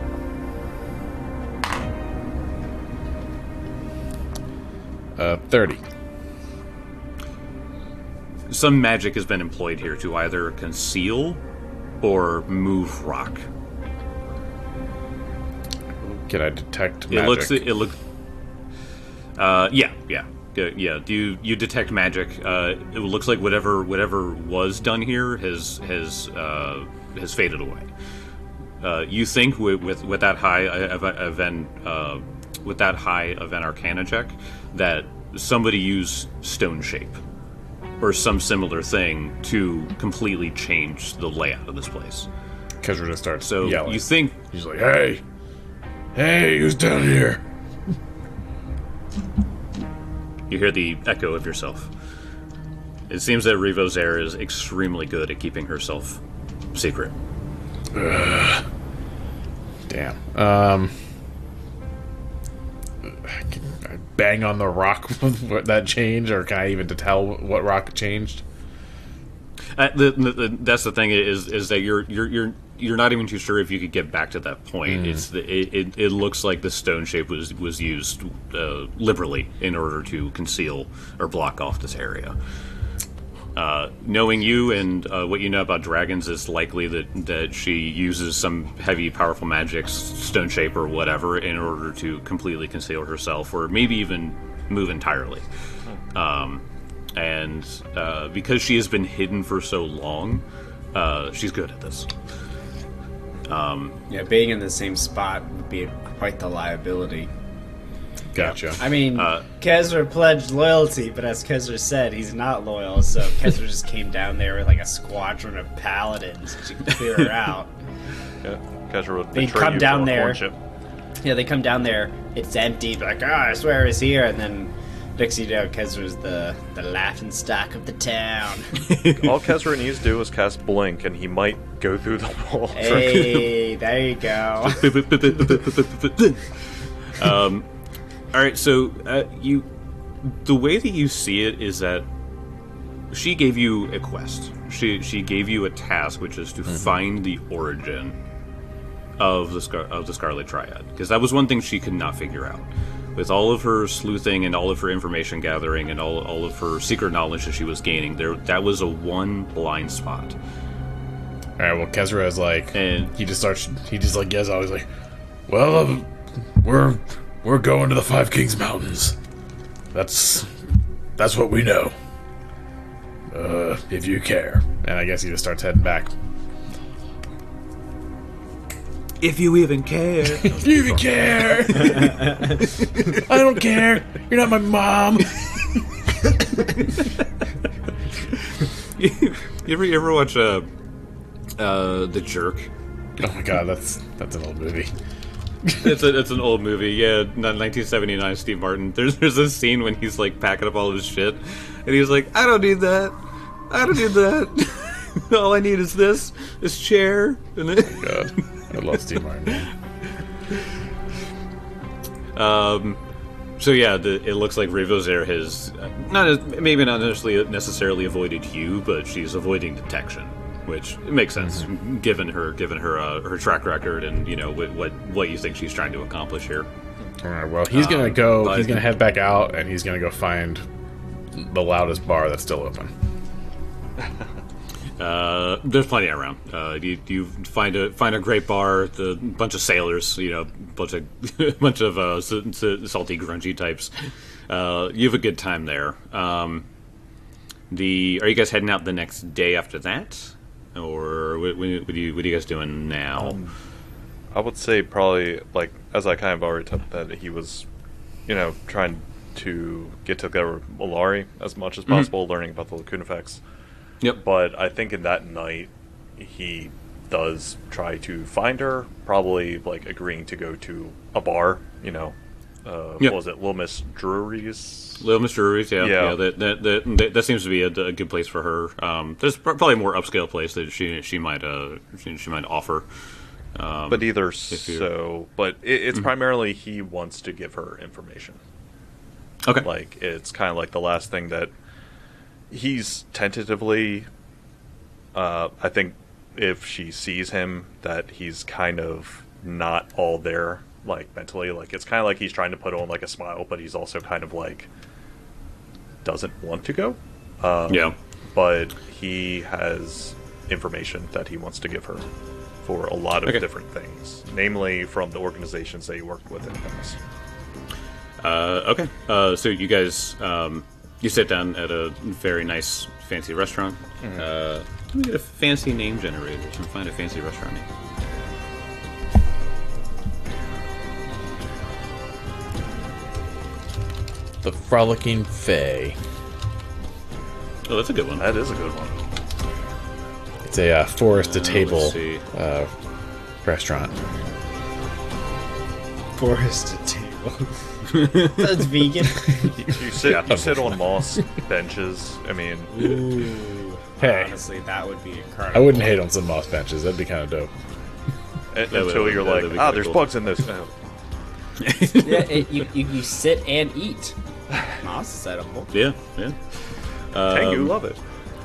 uh, thirty. Some magic has been employed here to either conceal or move rock. Can I detect It magic? looks. It look. Uh, yeah, yeah, yeah. yeah. Do you you detect magic? Uh, it looks like whatever whatever was done here has has uh, has faded away. Uh, you think with, with with that high of, of an uh, with that high of an Arcana check that somebody used stone shape or some similar thing to completely change the layout of this place. Kezra just starts So yelling. you think He's like, "Hey, hey, who's down here?" you hear the echo of yourself. It seems that Revo Zare is extremely good at keeping herself secret. Damn. Um, can I bang on the rock what that changed, or can I even to tell what rock changed? Uh, the, the, the, that's the thing is is that you're you're you're you're not even too sure if you could get back to that point. Mm. It's the, it, it it looks like the stone shape was was used uh, liberally in order to conceal or block off this area. Uh, knowing you and uh, what you know about dragons, it's likely that, that she uses some heavy, powerful magic, s- stone shape or whatever, in order to completely conceal herself, or maybe even move entirely. Um, and uh, because she has been hidden for so long, uh, she's good at this. Yeah, being in the same spot would be quite the liability. Gotcha. I mean, Uh, Kezra pledged loyalty, but as Kezra said, he's not loyal, so Kezra just came down there with like a squadron of paladins to clear her out. Yeah. Kezra would They betray come you down for there. Hornship. Yeah, they come down there, it's empty, like, oh, I swear he's here, and then next thing you know, Kezra's the, the laughing stock of the town. All Kezra needs to do is cast Blink, and he might go through the wall. Hey, there you go. um, all right, so uh, you, the way that you see it is that she gave you a quest. She she gave you a task, which is to find the origin of the Scar- of the Scarlet Triad, because that was one thing she could not figure out. With all of her sleuthing and all of her information gathering and all all of her secret knowledge that she was gaining, there that was a one blind spot. All right. Well, Kezra is like, And- he just starts. He just like yells out. He's like, "Well, um, we're we're going to the Five Kings Mountains. That's that's what we know. Uh, if you care." And I guess he just starts heading back. If you even care. If you even care, I don't care. You're not my mom. you, you ever you ever watch uh, uh, The Jerk? Oh my god, that's that's an old movie. It's a, it's an old movie, yeah, nineteen seventy-nine. Steve Martin. There's there's this scene when he's like packing up all of his shit, and he's like, "I don't need that. I don't need that. All I need is this, this chair." And then, God, I love Steve Martin. Man. um, so yeah, the, it looks like Revozare has uh, not as, maybe not necessarily necessarily avoided you, but she's avoiding detection. Which it makes sense, mm-hmm. given her given her uh, her track record and you know what, what what you think she's trying to accomplish here. All right, well, he's gonna Um, go. but- He's gonna head back out, and he's gonna go find the loudest bar that's still open. Uh, there's plenty around. Uh, you you find a find a great bar, the bunch of sailors, you know, bunch of bunch of uh, s- s- salty, grungy types. Uh, you have a good time there. Um, the are you guys heading out the next day after that? Or what, what, what, are you, what are you guys doing now? Um, I would say probably, like, as I kind of already took that he was, you know, trying to get together with Malari as much as possible, mm-hmm. learning about the Lacuna effects. Yep. But I think in that night, he does try to find her, probably, like, agreeing to go to a bar, you know. Uh, yep. What was it? Little Miss Drury's? Little Miss Drury's, yeah. Yeah. yeah that, that, that, that seems to be a, a good place for her. Um, there's probably a more upscale place that she she might uh she, she might offer. Um, But either so, but it, it's mm-hmm. primarily he wants to give her information. Okay. Like, it's kind of like the last thing that he's tentatively, uh, I think if she sees him, that he's kind of not all there, like, mentally. Like, it's kind of like he's trying to put on, like, a smile, but he's also kind of, like, doesn't want to go. Um, yeah. But he has information that he wants to give her for a lot of okay. different things, namely from the organizations that he worked with in the past. Uh, okay. Uh, so you guys, um, you sit down at a very nice, fancy restaurant. Mm-hmm. Uh, let me get a fancy name generator and find a fancy restaurant name. The Frolicking Fae. Oh, that's a good one. That is a good one. It's a uh, forest to Uh, table let's see. uh, restaurant. Forest to table. That's vegan. You sit, Yeah. you sit on moss benches. I mean, Ooh. Hey. Honestly, that would be incredible. I wouldn't hate on some moss benches. That'd be kind of dope. a- That would- until you're that like, would be ah, kinda there's cool. bugs in this. Oh. Yeah, it, you, you, you sit and eat. Moss is edible. Yeah, yeah. Tengu Um, love it.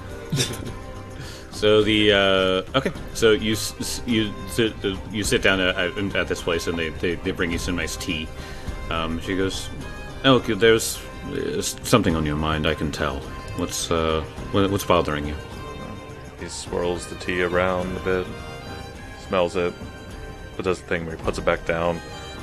So the uh, okay, so you s- s- you sit you sit down at, at this place and they, they, they bring you some nice tea. Um, she goes, "Oh, okay, there's, there's something on your mind. I can tell. What's uh what, what's bothering you?" He swirls the tea around a bit, smells it, but does the thing where he puts it back down.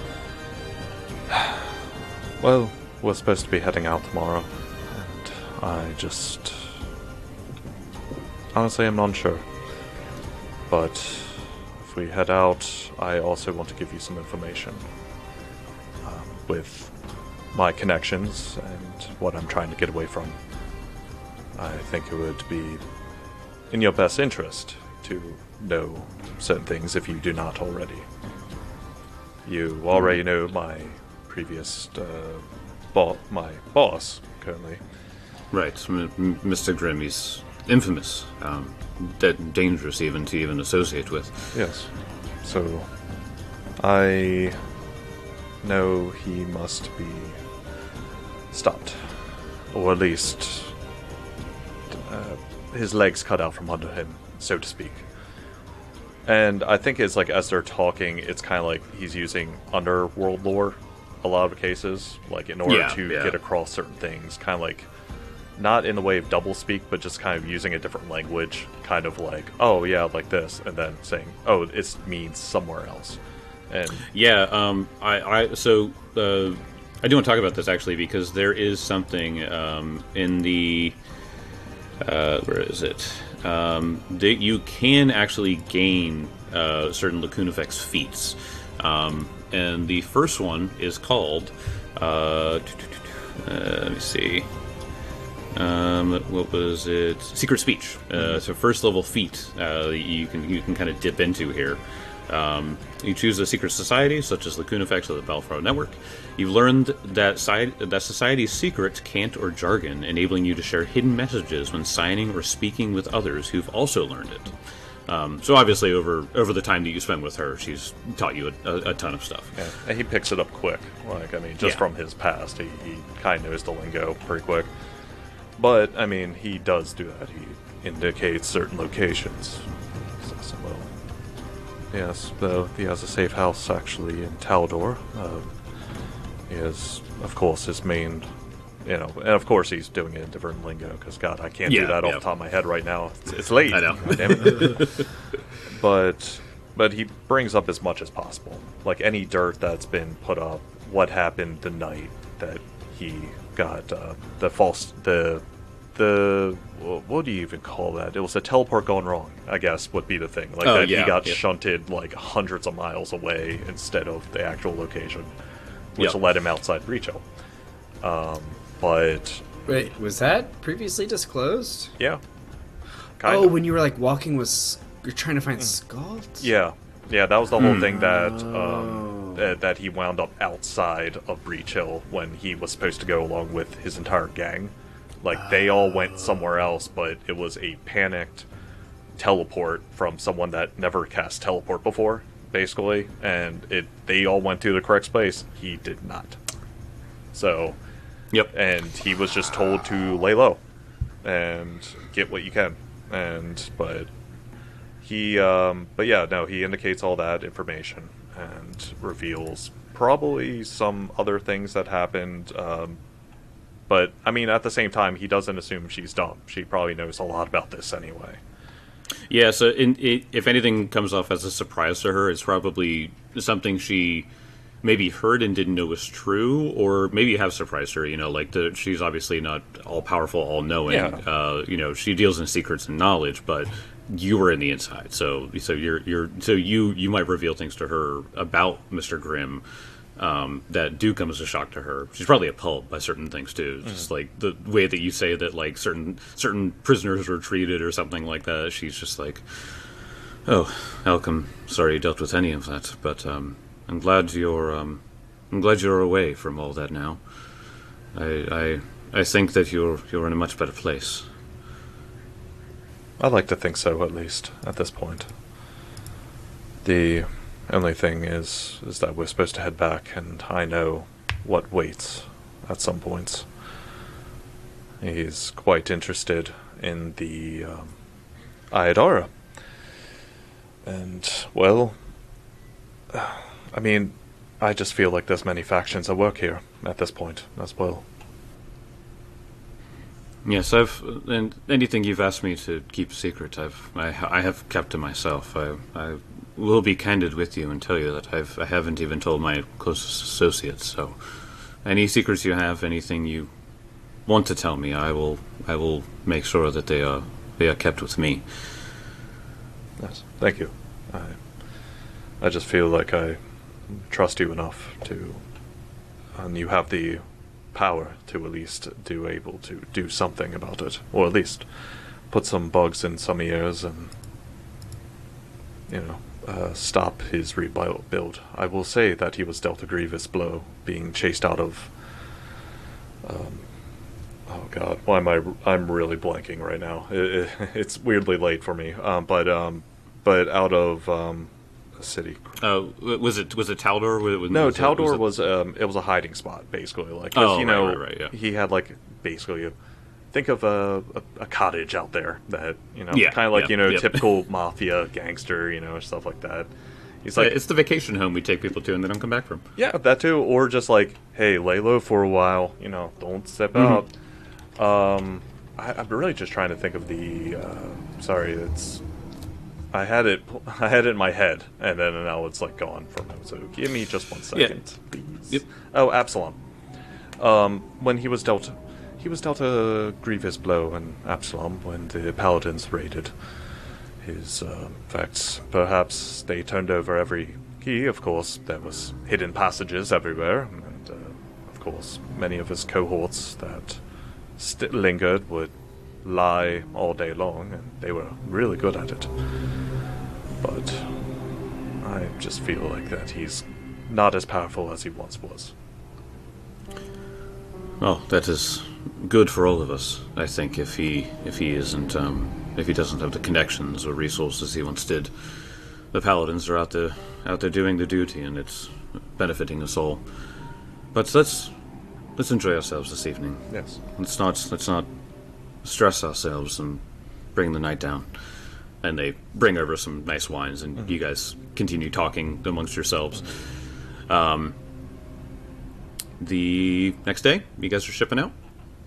Well, we're supposed to be heading out tomorrow, and I just... honestly, I'm not sure. But if we head out, I also want to give you some information. Um, with my connections and what I'm trying to get away from. I think it would be in your best interest to know certain things if you do not already. You already know my previous uh, bo- my boss currently. Right, M- M- Mister Grimm. He's infamous, um, da- dangerous even to even associate with. Yes. So I know he must be stopped, or at least uh, his legs cut out from under him, so to speak. And I think it's like as they're talking, it's kind of like he's using underworld lore a lot of cases, like in order Yeah, to yeah. get across certain things, kind of like not in the way of double speak, but just kind of using a different language, kind of like, oh yeah, like this, and then saying, oh, it means somewhere else. And Yeah, um, I, I so uh, I do want to talk about this actually because there is something um, in the uh, where is it? Um, that you can actually gain uh, certain Lacuna Effects feats, um, and the first one is called. Uh, uh, let me see. Um, what was it? Secret speech. Uh, so first level feat uh, you can you can kind of dip into here. Um, you choose a secret society, such as the Kunifex or the Balfro Network. You've learned that, side, that society's secret cant or jargon, enabling you to share hidden messages when signing or speaking with others who've also learned it. Um, so obviously, over over the time that you spend with her, she's taught you a, a, a ton of stuff. Yeah, and he picks it up quick. Like, I mean, just Yeah. from his past, he, he kind of knows the lingo pretty quick. But, I mean, he does do that. He indicates certain locations. So, well, yes, though he has a safe house actually in Taldor. Uh, he is, of course, his main, you know, and of course he's doing it in different lingo because God, I can't Yeah, do that off yeah. the top of my head right now. It's, it's late. I know. God damn it. but, but he brings up as much as possible, like any dirt that's been put up. What happened the night that he got uh, the false the the what do you even call that? It was a teleport gone wrong, I guess, would be the thing. Like Oh, that yeah, he got yeah. shunted like hundreds of miles away instead of the actual location, which Yep. led him outside Breachill. Um, but Wait, was that previously disclosed? yeah, kind Oh, of. when you were like walking with, S- you're trying to find Scald? Yeah, yeah, that was the whole Hmm. thing that Oh. um, that, that he wound up outside of Breach Hill when he was supposed to go along with his entire gang. Like they all went somewhere else, but it was a panicked teleport from someone that never cast teleport before, basically, and it they all went to the correct space. He did not. So, Yep. and he was just told to lay low and get what you can. And but he, um, but yeah, no, he indicates all that information and reveals probably some other things that happened. Um, but I mean, at the same time, he doesn't assume she's dumb. She probably knows a lot about this anyway. Yeah, so in, it, if anything comes off as a surprise to her, it's probably something she maybe heard and didn't know was true, or maybe have surprised her. You know, like the, she's obviously not all powerful, all knowing. Yeah. Uh, you know, she deals in secrets and knowledge, but you were in the inside, so so you're you're so you you might reveal things to her about Mister Grimm. Um, that do come as a shock to her. She's probably appalled by certain things too. Just like the way that you say that, like certain certain prisoners were treated or something like that. She's just like, "Oh, Alchem, sorry you dealt with any of that, but um, I'm glad you're um, I'm glad you're away from all that now. I I I think that you're you're in a much better place." I'd like to think so, at least at this point. The only thing is, is that we're supposed to head back, and I know what waits at some points. He's quite interested in the um, Ayadara. And, well, I mean, I just feel like there's many factions at work here at this point as well. Yes, I've and anything you've asked me to keep secret, I've I, I have kept to myself. I I will be candid with you and tell you that I've I haven't even told my closest associates. So, any secrets you have, anything you want to tell me, I will I will make sure that they are they are kept with me. Yes, thank you. I, I just feel like I trust you enough to, and you have the power to at least do able to do something about it, or at least put some bugs in some ears and, you know, uh, stop his rebuild. I will say that he was dealt a grievous blow, being chased out of. Um, oh God, why am I? I'm really blanking right now. It, it, it's weirdly late for me. Um, but um, but out of um, a city. Uh, was it was it Taldor? Was it- No, was it- Taldor it- was um, it was a hiding spot basically. Like 'cause, Oh, you right, know, right, right, yeah. he had like basically a, think of a, a a cottage out there that you know, Yeah, kind of like yeah, you know, yep. typical mafia gangster, you know, stuff like that. He's Yeah, like, it's the vacation home we take people to and they don't come back from. yeah, that too, or just like, hey, lay low for a while, you know, don't step Mm-hmm. out. Um, I, I'm really just trying to think of the. Uh, sorry, it's. I had it. I had it in my head, and then now it's like gone from it. So give me just one Yeah. second, please. Yep. Oh, Absalom. Um, when he was dealt, he was dealt a grievous blow in Absalom when the paladins raided his uh, effects. Perhaps they turned over every key. Of course, there was hidden passages everywhere, and uh, of course, many of his cohorts that st- lingered would lie all day long, and they were really good at it. But I just feel like that he's not as powerful as he once was. Well, that is good for all of us, I think, if he if he isn't um, if he doesn't have the connections or resources he once did. The paladins are out there out there doing their duty, and it's benefiting us all. But let's let's enjoy ourselves this evening. Yes. Let's not let's not stress ourselves and bring the night down. And they bring over some nice wines, and mm-hmm. you guys continue talking amongst yourselves. Mm-hmm. Um, the next day, you guys are shipping out.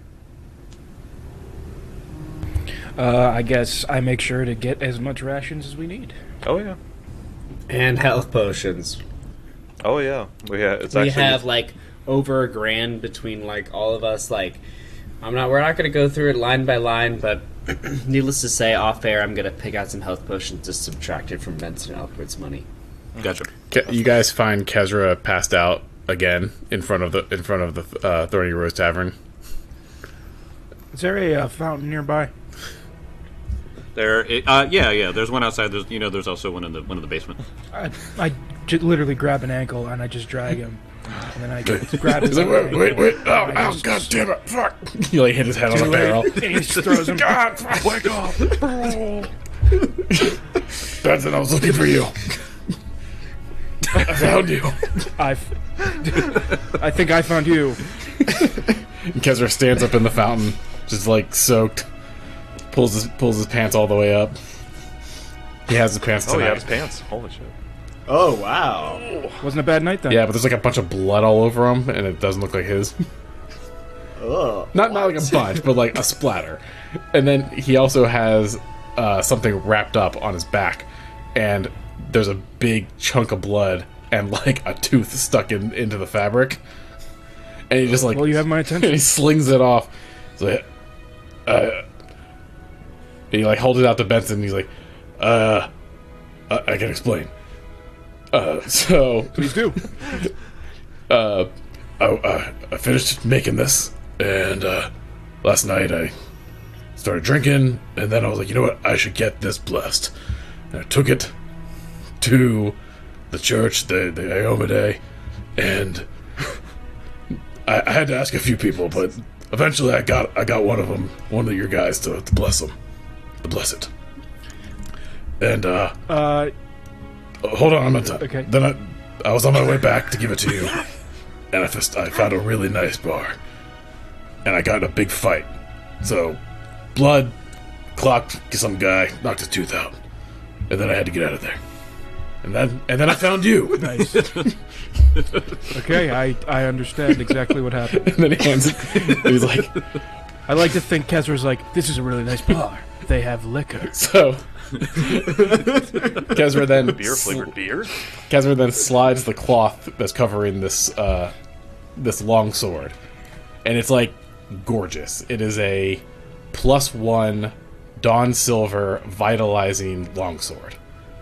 Uh, I guess I make sure to get as much rations as we need. Oh yeah. And health potions. Oh yeah. We have. It's we actually have like over a grand between like all of us. Like, I'm not. We're not going to go through it line by line, but needless to say, off air, I'm going to pick out some health potions to subtract it from Benson and Alfred's money. Gotcha. You guys find Kezra passed out again in front of the in front of the uh, Thorny Rose Tavern. Is there a uh, fountain nearby? There, uh, yeah, yeah. There's one outside. There's, you know, there's also one in the one in the basement. I, I j- literally grab an ankle and I just drag him, and then I just grab his. He's like, wait, wait, wait! Oh, I oh just- god damn it! Fuck! You like hit his head on the barrel. And he just throws him. God, wake up! Benson, I was looking for you. I found you. I, I think I found you. And Kezra stands up in the fountain, just like soaked. Pulls his pulls his pants all the way up. He has his pants tonight. Oh, he had his pants. Holy shit. Oh wow! Wasn't a bad night then. Yeah, but there's like a bunch of blood all over him, and it doesn't look like his. Ugh, not not like a bunch, but like a splatter. And then he also has uh, something wrapped up on his back, and there's a big chunk of blood and like a tooth stuck in into the fabric. And he just like Well, you have my and attention. he slings it off. He's like, uh, and he like holds it out to Benson. And he's like, uh, I, I can explain. Uh, so Please do. uh, I, I, I finished making this, and uh, last night I started drinking, and then I was like, you know what, I should get this blessed. And I took it to the church, the the Iomade, and I, I had to ask a few people, but eventually I got I got one of them, one of your guys, to, to bless them, to bless it. And uh, Uh, hold on, I'm not done. Okay. Then I, I was on my way back to give it to you, and I, just, I found a really nice bar, and I got in a big fight. So, blood, clocked some guy, knocked his tooth out, and then I had to get out of there. And then, and then I found you. nice. Okay, I I understand exactly what happened. And then he hands it. And he's like, I like to think Kezra's like, this is a really nice bar. They have liquor. so. Kezra then Beer flavored beer? Kezra then slides the cloth that's covering this uh, this long sword, and it's like gorgeous. It is a plus one Dawn Silver vitalizing longsword.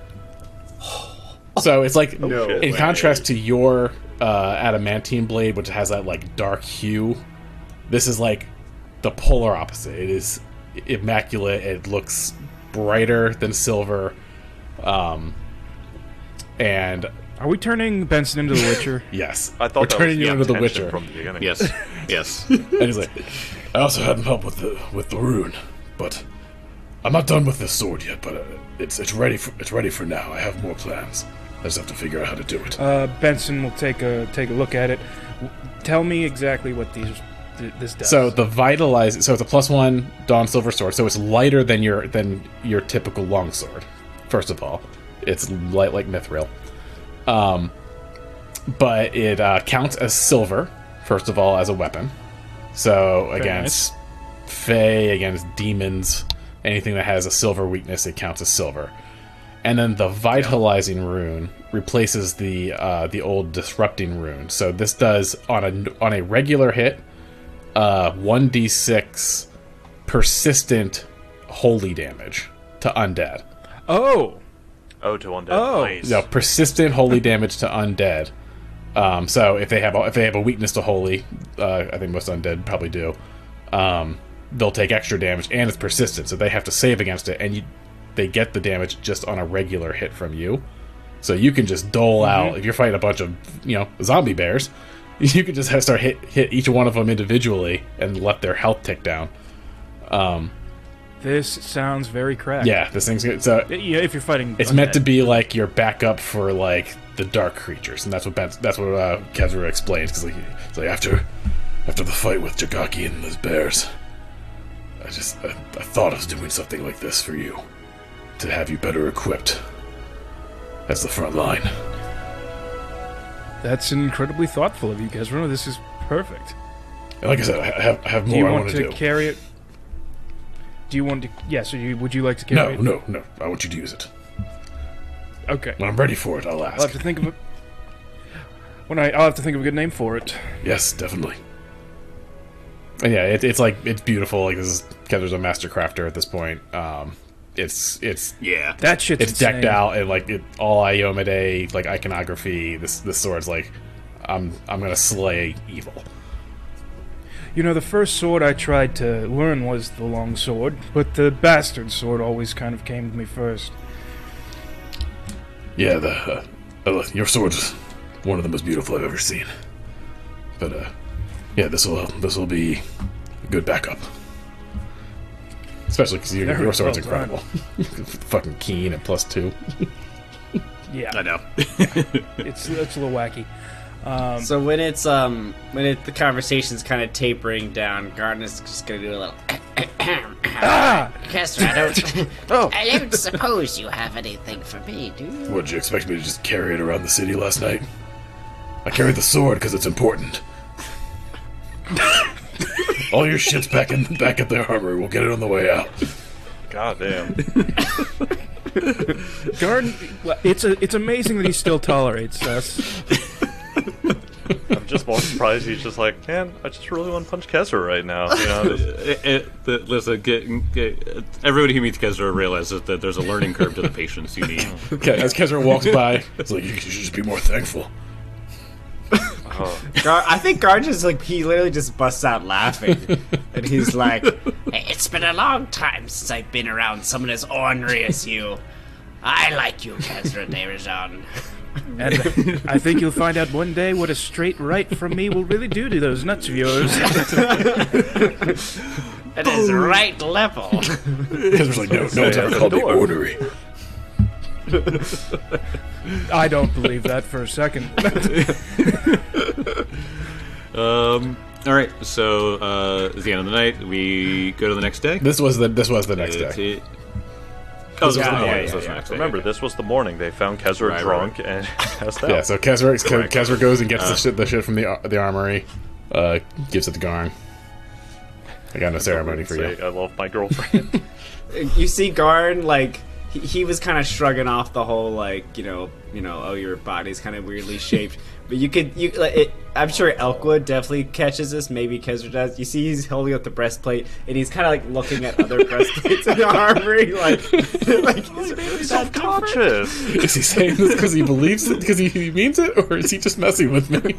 So it's like No in way. contrast to your uh, adamantine blade, which has that like dark hue. This is like the polar opposite. It is immaculate. It looks brighter than silver, um, and Are we turning Benson into the Witcher? yes, I thought we're that turning was you the into the intention Witcher. from the beginning. Yes, yes. And he's like, I also had him help with the with the rune, but I'm not done with this sword yet. But uh, it's it's ready for it's ready for now. I have more plans. I just have to figure out how to do it. Uh, Benson will take a take a look at it. W- Tell me exactly what these th- this does. So the vitalize, so it's a plus one Dawn Silver sword. So it's lighter than your than your typical longsword. First of all, it's light like mithril. Um, but it uh, counts as silver. First of all, as a weapon. So against Fae, against demons, anything that has a silver weakness, it counts as silver. And then the vitalizing rune replaces the uh, the old disrupting rune. So this does on a on a regular hit, uh, one d six persistent holy damage to undead. oh, Oh, to undead. Oh. Nice. No, persistent holy damage to undead. Um, so if they have a, if they have a weakness to holy, uh, I think most undead probably do. um, they'll take extra damage, and it's persistent, so they have to save against it, and you, they get the damage just on a regular hit from you. So you can just dole Mm-hmm. out, if you're fighting a bunch of, you know, zombie bears, you can just have start hit hit each one of them individually and let their health tick down. This sounds very cracked. Yeah, this thing's good. So Yeah, if you're fighting. it's undead. meant to be like your backup for like the dark creatures, and that's what Ben, that's what uh, Kezra explains. Because like, it's like after after the fight with Jagaki and those bears, I just I, I thought I was doing something like this for you, to have you better equipped as the front line. That's incredibly thoughtful of you, Kezra. This is perfect. And like I said, I have, I have Do you more I want want to to do. carry it? Do you want to? Yeah. So you would you like to No, carry it? no, no. I want you to use it. Okay. When I'm ready for it, I'll I'll have ask. to think of a. When I, I'll have to think of a good name for it. Yes, definitely. And yeah, it, it's like it's beautiful. Like this is Kezra's a master crafter at this point. Um, it's it's Yeah. That shit's it's decked insane. out and like it, all Iomade like iconography. This this sword's like I'm I'm gonna slay evil. You know, the first sword I tried to learn was the long sword, but the bastard sword always kind of came to me first. Yeah, the uh, uh, your sword's one of the most beautiful I've ever seen. But uh, yeah, this will this will be a good backup. Especially because your, Very your sword's well done. incredible. Fucking keen at plus two. Yeah, I know. it's it's a little wacky. Um, So when it's um when it, the conversation's kind of tapering down, Garden's just gonna do a little. ah! Kessler, I don't. Oh. I don't suppose you have anything for me, do you? Would you expect me to just carry it around the city last night? I carried the sword because it's important. All your shit's back in back at the armory. We'll get it on the way out. God damn. Garden, it's a, it's amazing that he still tolerates us. I'm just more surprised he's just like, man, I just really want to punch Kessler right now. You know, just- It, it, the, listen, get, get, everybody who meets Kezra realizes that there's a learning curve to the patience you need. Okay, as Kezra walks by, it's like you should just be more thankful. oh. Gar- I think Gar just like he literally just busts out laughing, and he's like, Hey, it's been a long time since I've been around someone as ornery as you. I like you, Kessler Darajan. And I think you'll find out one day what a straight right from me will really do to those nuts of yours. It is right level. Kezra's like, no, no one's ever called me ornery. I don't believe that for a second. Um, all right, so uh, it's the end of the night. We go to the next day. This was the this was the next It's day. it- Oh, this was Yeah, the yeah, morning. yeah, This was the yeah. next day. Remember, Okay. this was the morning. They found Kessler Right, drunk and passed out. Yeah, so Kezra Ke- Correct. Kezra goes and gets the shit the shit from the ar- the armory, uh, gives it to Garn. I got no ceremony for you. Say, I love my girlfriend. you see Garn like he, he was kind of shrugging off the whole like you know you know oh your body's kind of weirdly shaped, but you could you like it, I'm sure Elkwood definitely catches this. Maybe Kezra does. You see he's holding up the breastplate and he's kind of like looking at other breastplates in the armory like like is it really that different? Conscious. Is he saying this because he believes it, because he, he means it, or is he just messing with me?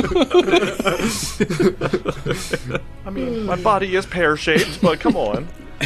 I mean, my body is pear shaped, but come on.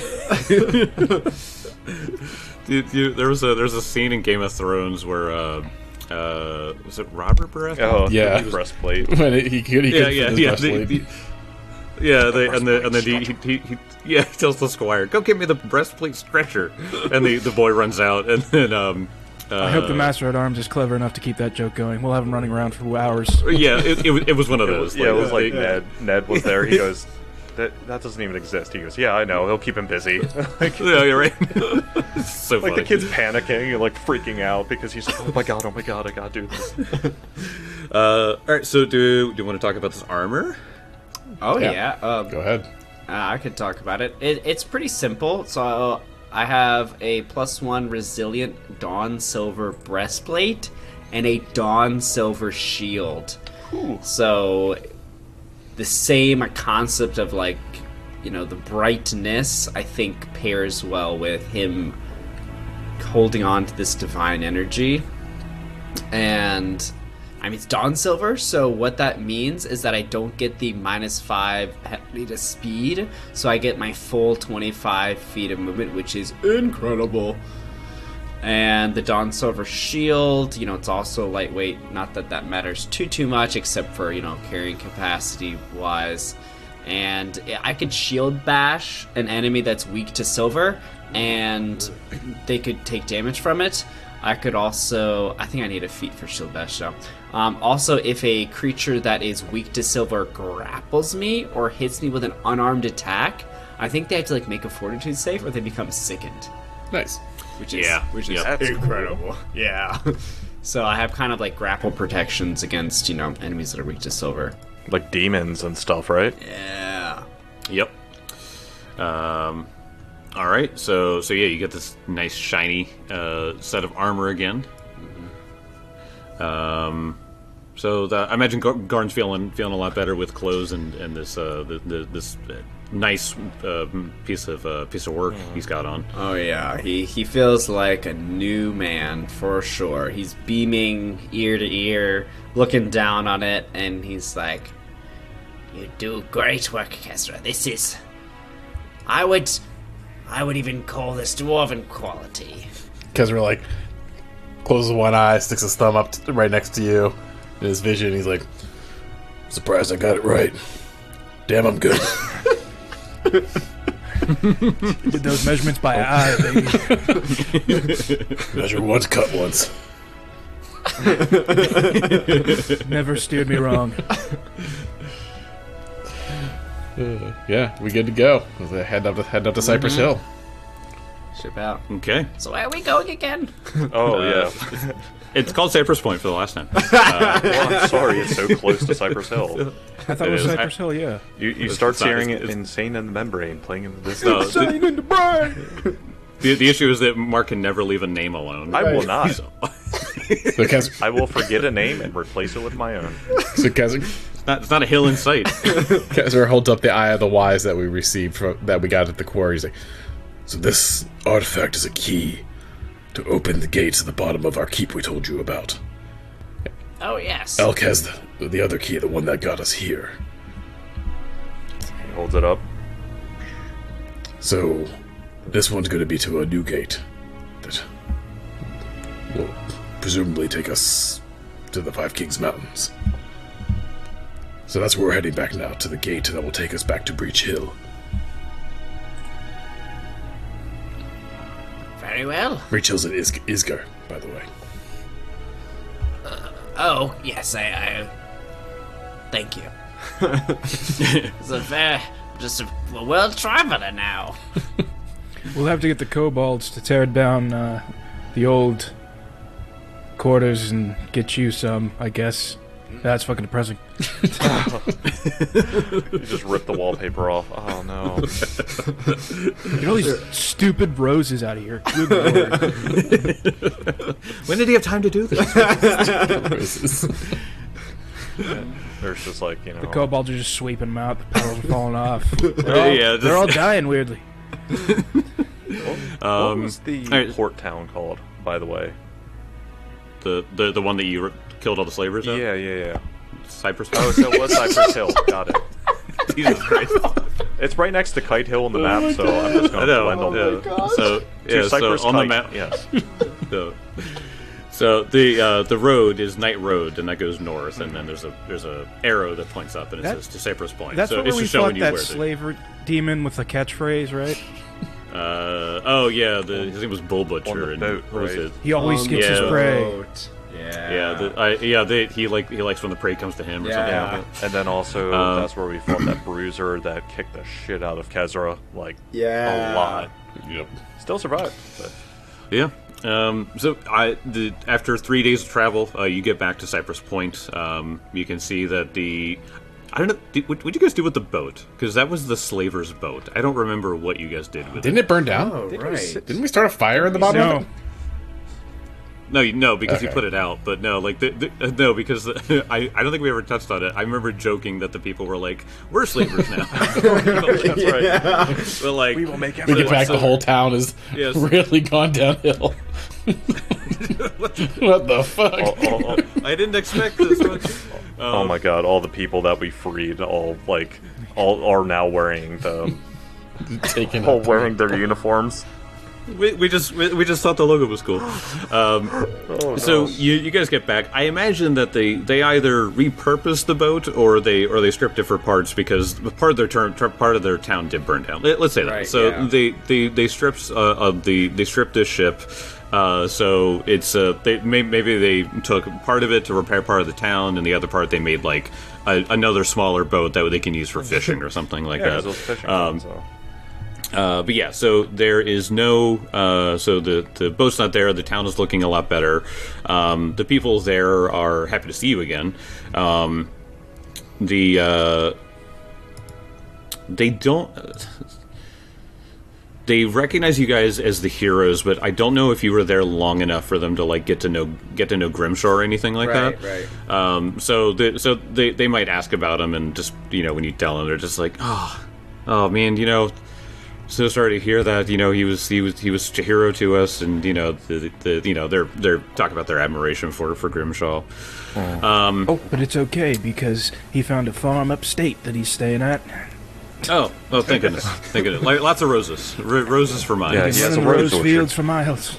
Dude, you, there was a there's a scene in Game of Thrones where uh, uh, was it Robert Baratheon? Oh, Yeah. the breastplate. when it, he could, he yeah, could yeah, fit his yeah. breastplate. The, the, yeah, they, and the and then he, he, he, he yeah he tells the squire, "Go get me the breastplate stretcher," and the, the boy runs out, and then um. Uh, I hope the Master at Arms is clever enough to keep that joke going. We'll have him running around for hours. Yeah, it, it, was- it was one of It those. was, yeah, it was like they- Ned. Ned was there. He goes, that that doesn't even exist. He goes, yeah, I know. He'll keep him busy. like, Yeah, you're right. It's so like funny. the kid's panicking and like freaking out because he's like, oh my god, oh my god, I gotta do this. Uh, all right, so do do you want to talk about this armor? Oh Yeah. yeah, uh, Go ahead. Uh, I could talk about it. it. It's pretty simple. So I have a plus one resilient Dawn Silver breastplate and a Dawn Silver shield. So the same concept of like, you know, the brightness I think pairs well with him holding on to this divine energy. And I mean, it's Dawn Silver, so what that means is that I don't get the minus five penalty to speed, so I get my full twenty-five feet of movement, which is incredible. And the Dawn Silver shield, you know, it's also lightweight. Not that that matters too, too much, except for, you know, carrying capacity-wise. And I could shield bash an enemy that's weak to silver, and they could take damage from it. I could also... I think I need a feat for shield bash, though. Um, also, if a creature that is weak to silver grapples me or hits me with an unarmed attack, I think they have to, like, make a fortitude save or they become sickened. Nice. Which is, Yeah, which is yeah. incredible. Yeah. So I have kind of like grapple protections against, you know, enemies that are weak to silver. Like demons and stuff, right? Yeah. Yep. Um, all right. So so yeah, you get this nice shiny uh, set of armor again. Um, so the, I imagine Gar- Garn's feeling feeling a lot better with clothes and and this uh, the, the, this uh, nice uh, piece of uh, piece of work he's got on. Oh yeah, he he feels like a new man for sure. He's beaming ear to ear, looking down on it, and he's like, You do great work, Kesra. This is... I would... I would even call this dwarven quality. Because we're like, closes one eye, sticks his thumb up t- right next to you in his vision. He's like, surprised I got it right. Damn, I'm good. Did those measurements by eye, baby. Measure once, cut once. Never steered me wrong. Uh, yeah, we good to go. We'll head up to head up to Cypress Hill. ship out. Okay. So where are we going again? Oh, Uh, yeah. It's called Cypress Point for the last time. Well, I'm sorry, it's so close to Cypress Hill. I thought it It was is. Cypress Hill, yeah. You, you It's- start it's not- hearing it's- it it's- Insane in the Membrane playing in the distance. No, the, Insane in the brain! the, the issue is that Mark can never leave a name alone. I will not. So, So, Kaz, I will forget a name and replace it with my own. so Kaz, it's, not, it's not a hill in sight. Kazar holds up the Eye of the Wise that we received from that we got at the quarry. He's like, so this artifact is a key to open the gates at the bottom of our keep we told you about. Oh, yes. Elk has the, the other key, the one that got us here. He holds it up. So, this one's going to be to a new gate that will presumably take us to the Five Kings Mountains. So that's where we're heading back now, to the gate that will take us back to Breach Hill. Very well. Breach Hill's in Is- Isgar, by the way. Oh, yes, I... I thank you. It's a fair... Just a, a world traveler now. We'll have to get the kobolds to tear down uh, the old quarters and get you some, I guess. That's fucking depressing. You just rip the wallpaper off. Oh, no. Get all these stupid roses out of here. Good lord. When did he have time to do this? There's just like, you know... The kobolds are just sweeping them out. The petals are falling off. They're all, Yeah, they're all dying weirdly. what Um, was the alright. port town called, by the way? the, the the one that you re- killed all the slavers of? Yeah, yeah, yeah. Cypress Oh, Point? so it was Cypress Hill. Got it. Jesus Christ. It's right next to Kite Hill on the map, so I'm just I going to know. blend on yeah. the... So, To yeah, so Cypress on the Kite, map... yes. So, so the uh, the road is Night Road, and that goes north, and then there's a there's a arrow that points up, and it That- says to Cypress Point. That's so where it's we just showing fought you that where the, slave demon with the catchphrase, right? uh, oh yeah, the, his name was Bull Butcher, On the and boat, what was right? it? He always Um, gets his yeah. prey. Boat. Yeah. Yeah, the, I, yeah, they, he like he likes when the prey comes to him or Yeah. something Yeah, like that. and then also Um, that's where we fought that bruiser that kicked the shit out of Kezra, like Yeah. a lot. Yep. Still survived. But Yeah. Um, so I, the, after three days of travel, uh, you get back to Cypress Point. Um, you can see that the I don't know. Did, what would you guys do with the boat? Because that was the slaver's boat. I don't remember what you guys did with Didn't it burn down? Oh, right. Didn't we start a fire in the bottom of No. it? it. No, you- no, because you Okay. put it out. But no, like the, the, uh, no, because the, I, I don't think we ever touched on it. I remember joking that the people were like, "We're slavers now." that's right. But like, We will make We everyone get back, the whole town is Yes. really gone downhill. What the fuck? all, all, all, I didn't expect this one. oh my god! All the people that we freed, all like, all are now wearing the, Taking all up. wearing their uniforms. We, we just we, we just thought the logo was cool. Um, Oh, so no. you, you guys get back. I imagine that they, they either repurposed the boat or they or they stripped it for parts because part of their turn part of their town did burn down. Let, let's say that. Right, so yeah. they, they they stripped uh, of the they stripped this ship. Uh, so it's uh, they may, maybe they took part of it to repair part of the town, and the other part they made like a, another smaller boat that they can use for fishing or something like Yeah, 'cause that. those fishing Um, boats, so. Uh, but yeah, so there is no, uh, so the, the boat's not there, the town is looking a lot better. Um, the people there are happy to see you again. Um, the, uh, they don't, they recognize you guys as the heroes, but I don't know if you were there long enough for them to like get to know, get to know Grimshaw or anything like Right, that. right. Um, so the, so they, they might ask about him and just, you know, when you tell them, they're just like, oh, oh man, you know, so sorry to hear that. You know, he was he was he was such a hero to us, and you know, the, the you know they're they're talking about their admiration for for Grimshaw. Um, But it's okay because he found a farm upstate that he's staying at. oh, oh, thank goodness, thank goodness. Like, lots of roses, R- roses for mine. Yeah, He's he has a running rose rose orchard. fields for miles.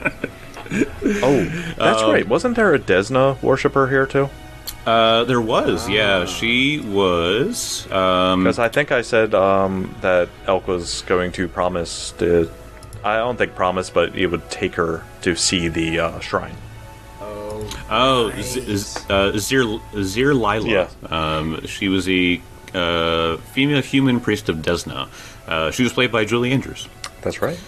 Oh, that's Um, right. Wasn't there a Desna worshiper here too? Uh, there was, yeah, she was. Um, Because I think I said um, that Elk was going to promise to. I don't think promise, but he would take her to see the uh, shrine. oh, Z- Z- uh, Zir Zir Lila. Yeah. Um, she was a uh, female human priest of Desna. Uh, she was played by Julie Andrews. That's right.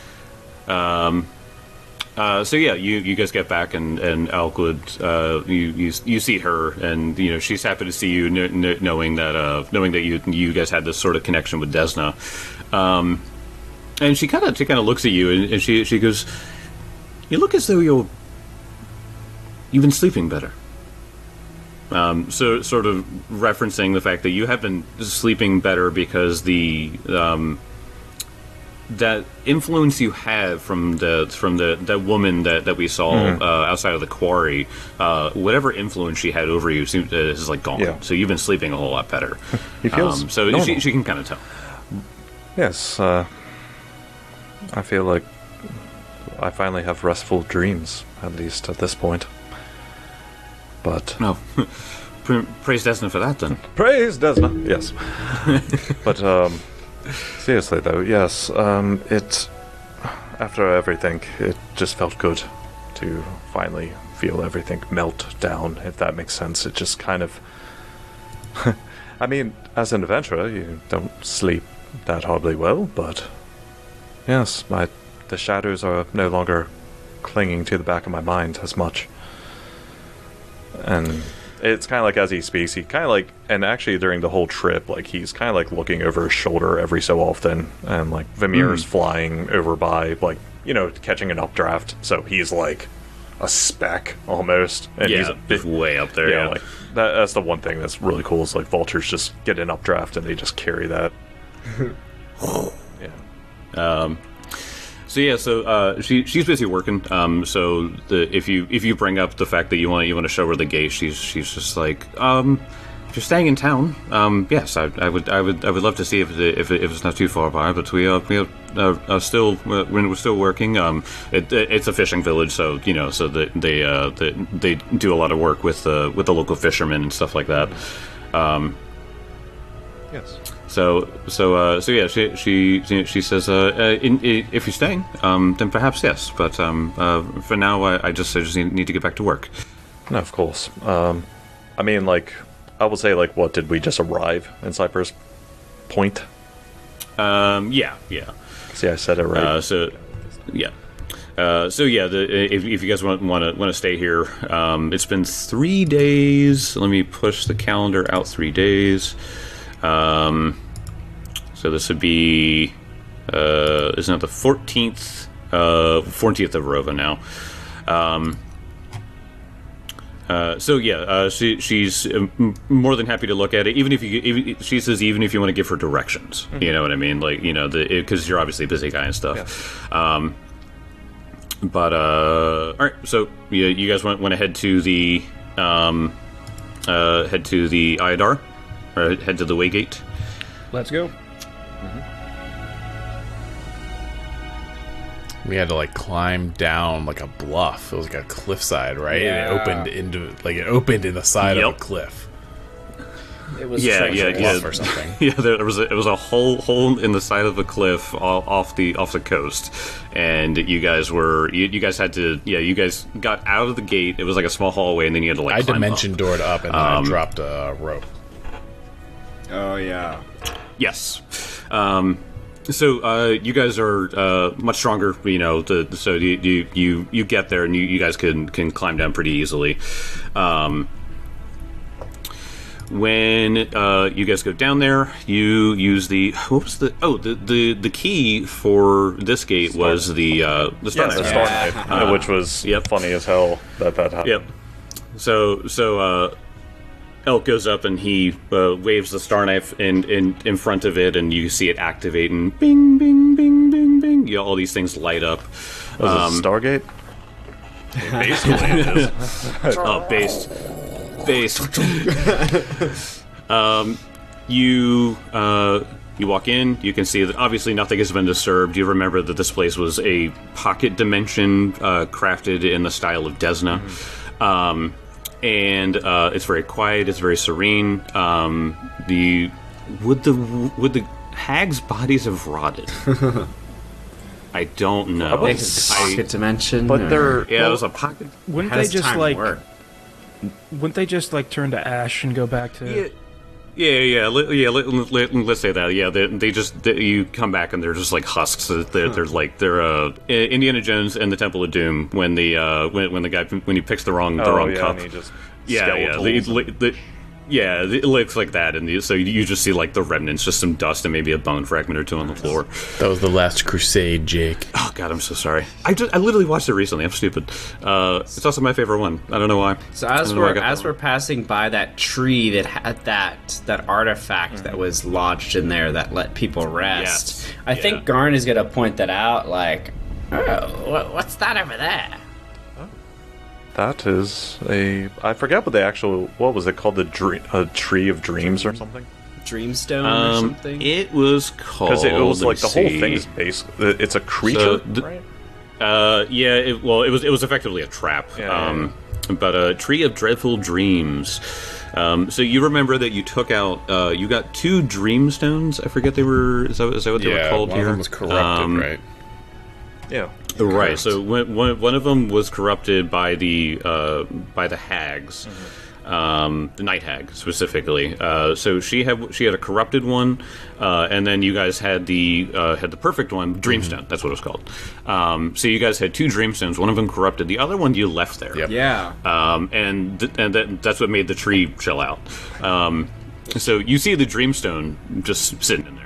Uh, so yeah, you, you guys get back and and Elkwood, uh, you, you you see her and you know she's happy to see you, kn- kn- knowing that uh, knowing that you you guys had this sort of connection with Desna, um, and she kind of she kind of looks at you and, and she she goes, "You look as though you're you've been sleeping better." Um, so sort of referencing the fact that you have been sleeping better because the um, that influence you have from the from the that woman that, that we saw Mm-hmm. uh, outside of the quarry, uh, whatever influence she had over you seems, uh, is like gone. Yeah. So you've been sleeping a whole lot better. He feels Um, so normal. she, she can kind of tell. Yes, uh, I feel like I finally have restful dreams, at least at this point. But No, pra- praise Desna for that then. praise Desna, yes. But um, seriously though, yes, um, it after everything, it just felt good to finally feel everything melt down. If that makes sense, it just kind of. I mean, as an adventurer, you don't sleep that horribly well, but yes, my the shadows are no longer clinging to the back of my mind as much. And it's kind of like as he speaks, he kind of like, and actually during the whole trip, like he's kind of like looking over his shoulder every so often, and like Vimir's flying over by, like, you know, catching an updraft, so he's like a speck almost, and he's Yeah, a bit, just way up there. yeah, Yeah, like that, that's the one thing that's really cool is like vultures just get an updraft and they just carry that. Yeah. So yeah, so uh, she she's busy working. Um, so the, if you if you bring up the fact that you want you want to show her the gate, she's she's just like, um, if you're staying in town, um, yes, I, I would I would I would love to see if it, if, it, if it's not too far by. But we are we are, uh, are still we're, we're still working. Um, it, it, it's a fishing village, so you know, so that they uh they, they do a lot of work with uh, with the local fishermen and stuff like that. Um, Yes. So, so, uh, so yeah, she she she says, uh, uh, in, i if you're staying, um, then perhaps yes, but um, uh, for now, I, I just I just need, need to get back to work. No, of course. Um, I mean, like, I would say, like, what did we just arrive in Cypress Point? Um, yeah, yeah. See, I said it right. Uh, so, yeah. Uh, so yeah, the, if, if you guys want want to want to stay here, um, it's been three days. Let me push the calendar out three days. Um, so this would be, uh, isn't it the fourteenth, uh, fourteenth of Rova now. Um, uh, so yeah, uh, she, she's um, more than happy to look at it, even if you, even, she says, even if you want to give her directions, you know what I mean? Like, you know, the, because you're obviously a busy guy and stuff. Um, but uh, all right. So you, you guys went went ahead to the um, uh, head to the Iadar, or head to the Waygate. Let's go. We had to like climb down like a bluff. It was like a cliffside, right? Yeah. And it opened into like it opened in the side of Yep. a cliff. It was Yeah, yeah, treacherous. yeah. Bluff or something. Yeah, there was a, it was a hole hole in the side of the cliff o- off the off the coast, and you guys were you, you guys had to yeah you guys got out of the gate. It was like a small hallway, and then you had to like I climb dimension up. doored up and then I dropped a rope. Oh yeah. Yes. Um, so uh, you guys are uh, much stronger, you know. The, so you, you you you get there, and you, you guys can can climb down pretty easily. Um, when uh, you guys go down there, you use the what was the oh the the, the key for this gate was the uh, the star Yeah, the knife. Star Knife, uh, which was yep. funny as hell that that happened. Yep. So so uh, Elk goes up and he uh, waves the star knife in, in in front of it, and you see it activate and bing bing bing bing bing. You know, all these things light up. Was Um, it Stargate? Basically, it is. Oh, based, based. um, you uh, you walk in. You can see that obviously nothing has been disturbed. You remember that this place was a pocket dimension uh, crafted in the style of Desna. Mm-hmm. Um, and uh, it's very quiet. It's very serene. Um, the would the would the hags' bodies have rotted? I don't know. Like a pocket dimension, But or- they're Yeah, it was a pocket. Wouldn't How they does just time like? work? Wouldn't they just like turn to ash and go back to? Yeah, yeah, yeah. Let, yeah let, let, let's say that. Yeah, they, they just they, you come back and they're just like husks. They're, they're like they're uh, Indiana Jones and the Temple of Doom when the uh, when, when the guy when he picks the wrong the oh wrong yeah, cup. and he just Yeah, yeah. The, skeletals. the, yeah, it looks like that, and the, so you just see like the remnants, just some dust and maybe a bone fragment or two on the floor. That was the last crusade, Jake. Oh God, I'm so sorry. I just, I literally watched it recently. I'm stupid. Uh, it's also my favorite one. I don't know why. So I as don't know why I we're got as that we're one. passing by that tree that had that that artifact that was lodged in there that let people rest, Yes. I Yeah. think Garn is gonna point that out. Like, oh, what, what's that over there? That is a. I forget what the actual. What was it called? The dream, a tree of dreams or something? Dreamstone or Um, something? it was called. Because it, it was let me like the whole see. thing is basically. It's a creature, So the- right? Uh, yeah. It, well, it was it was effectively a trap. Yeah, yeah, um, but a tree of dreadful dreams. Um, so you remember that you took out. Uh, you got two dream stones. I forget they were. Is that, is that what they were Yeah, called one here? of them was corrupted, Um, right? Yeah. Right. So one, one, one of them was corrupted by the uh, by the hags, um, the night hag specifically. Uh, so she had she had a corrupted one, uh, and then you guys had the uh, had the perfect one, Dreamstone. That's what it was called. Um, so you guys had two Dreamstones. One of them corrupted. The other one you left there. Yep. yeah. Um, and th- and that, that's what made the tree chill out. Um, so you see the Dreamstone just sitting in there.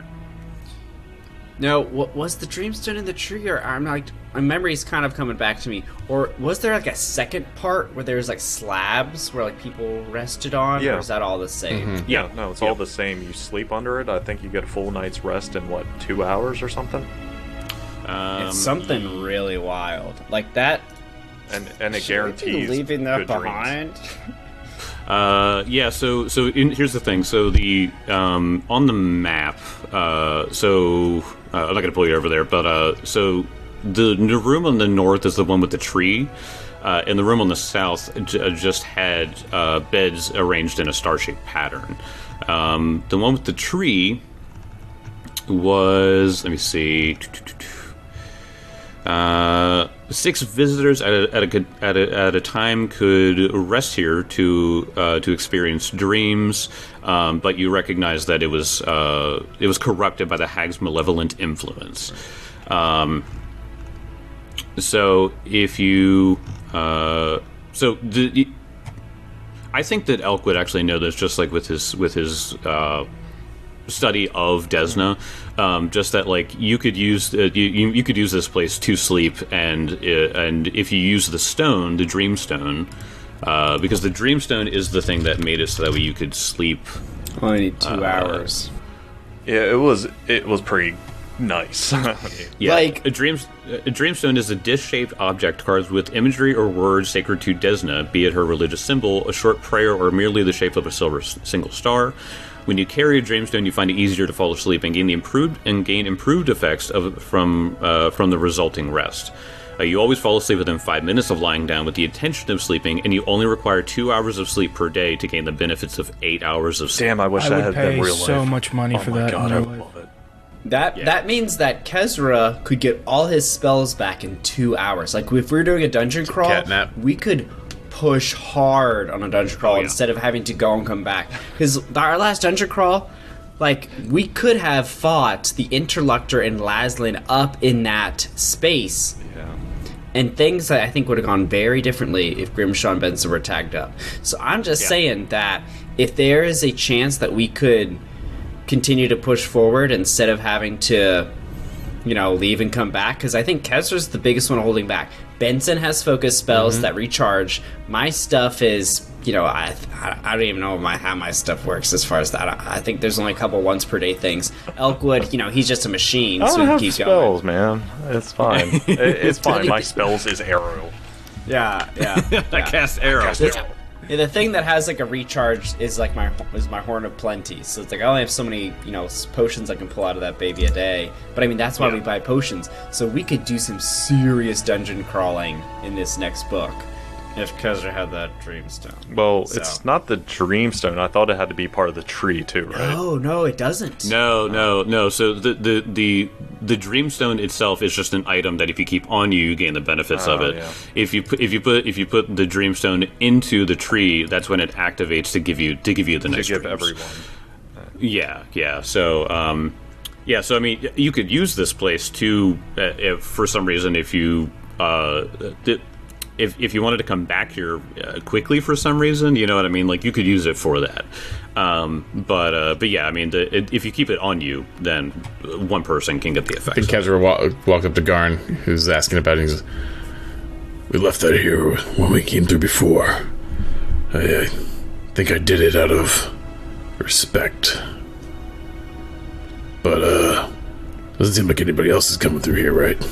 No, what was the Dreamstone in the tree? Or I'm like, my memory's kind of coming back to me. Or was there like a second part where there was like slabs where like people rested on? Yeah. Or is that all the same? Yeah. No, it's all the same. You sleep under it. I think you get a full night's rest in what two hours or something. Um, It's something really wild like that. And and it Should we guarantees be leaving that good dreams. behind. Uh, yeah. So, so in, here's the thing. So the um, on the map. Uh, so uh, I'm not gonna pull you over there, but uh, so the, the room on the north is the one with the tree, uh, and the room on the south j- just had uh, beds arranged in a star-shaped pattern. Um, the one with the tree was. Let me see. Uh, six visitors at a, at a at a at a time could rest here to uh, to experience dreams, um, but you recognize that it was uh, it was corrupted by the hag's malevolent influence. Um, so if you uh, so the, I think that Elk would actually know this, just like with his with his. Uh, study of Desna, um, just that like you could use uh, you, you you could use this place to sleep, and uh, and if you use the stone, the Dreamstone, uh, because the Dreamstone is the thing that made it so that way you could sleep. Only need two Uh, hours. Yeah, it was it was pretty nice. I mean, Yeah, Like- a dream a dreamstone is a dish-shaped object carved with imagery or words sacred to Desna, be it her religious symbol, a short prayer, or merely the shape of a silver s- single star. When you carry a dreamstone, you find it easier to fall asleep and gain the improved and gain improved effects of from uh, from the resulting rest. Uh, you always fall asleep within five minutes of lying down with the intention of sleeping, and you only require two hours of sleep per day to gain the benefits of eight hours of sleep. damn, I wish I that would had pay been real so life. much money oh for my that God, in I real would life. love it. That Yeah. that means that Kezra could get all his spells back in two hours. Like if we were doing a dungeon crawl, catnap. we could push hard on a dungeon crawl Oh, yeah. instead of having to go and come back. Because our last dungeon crawl, like we could have fought the Interlocutor and Laslin up in that space. Yeah. And things that I think would have gone very differently if Grimshaw and Benson were tagged up. So I'm just Yeah. saying that if there is a chance that we could continue to push forward instead of having to, you know, leave and come back, because I think Kezra's the biggest one holding back. Benson has focus spells that recharge. My stuff is, you know, I I don't even know my how my stuff works as far as that. I, I think there's only a couple once per day things. Elkwood, you know, he's just a machine, I so don't he have keeps spells, going. man. It's fine. It- it's fine. My spells is arrow. Yeah, yeah. I cast arrows. The, yeah, the thing that has like a recharge is like my is my horn of plenty. So it's like I only have so many, you know, s- potions I can pull out of that baby a day. But I mean that's why Yeah. we buy potions. So we could do some serious dungeon crawling in this next book if Kezra had that dreamstone. Well, So- it's not the dreamstone. I thought it had to be part of the tree too, right? Oh no, it doesn't. No, no, no. So the, the the the dreamstone itself is just an item that if you keep on you, you gain the benefits of Oh, it. yeah. If you put if you put if you put the dreamstone into the tree, that's when it activates to give you to give you the To next give dreams. everyone. Yeah, yeah. So, um, yeah. So, I mean, you could use this place to, uh, if for some reason, if you, uh, did, if if you wanted to come back here uh, quickly for some reason, you know what I mean. Like you could use it for that. Um, but uh, but yeah, I mean, the, it, if you keep it on you, then one person can get the I think effect. Kezra wa- walked up to Garn, who's asking about it. He's, we left that here when we came through before. I, I think I did it out of respect. But, uh, doesn't seem like anybody else is coming through here, right?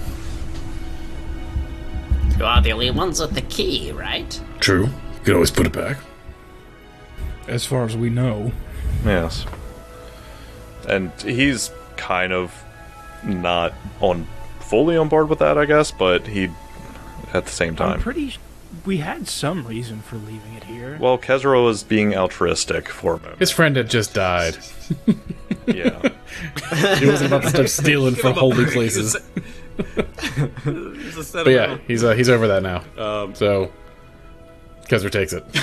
You are the only ones with the key, right? True. You can always put it back. As far as we know. Yes. And he's kind of not on fully on board with that, I guess, but he at the same I'm time. pretty. We had some reason for leaving it here. Well, Kezro was being altruistic for a moment. His friend had just died. Yeah. He wasn't about to start stealing from holy places. But yeah, he's uh, he's over that now. Um, so, Kezra takes it.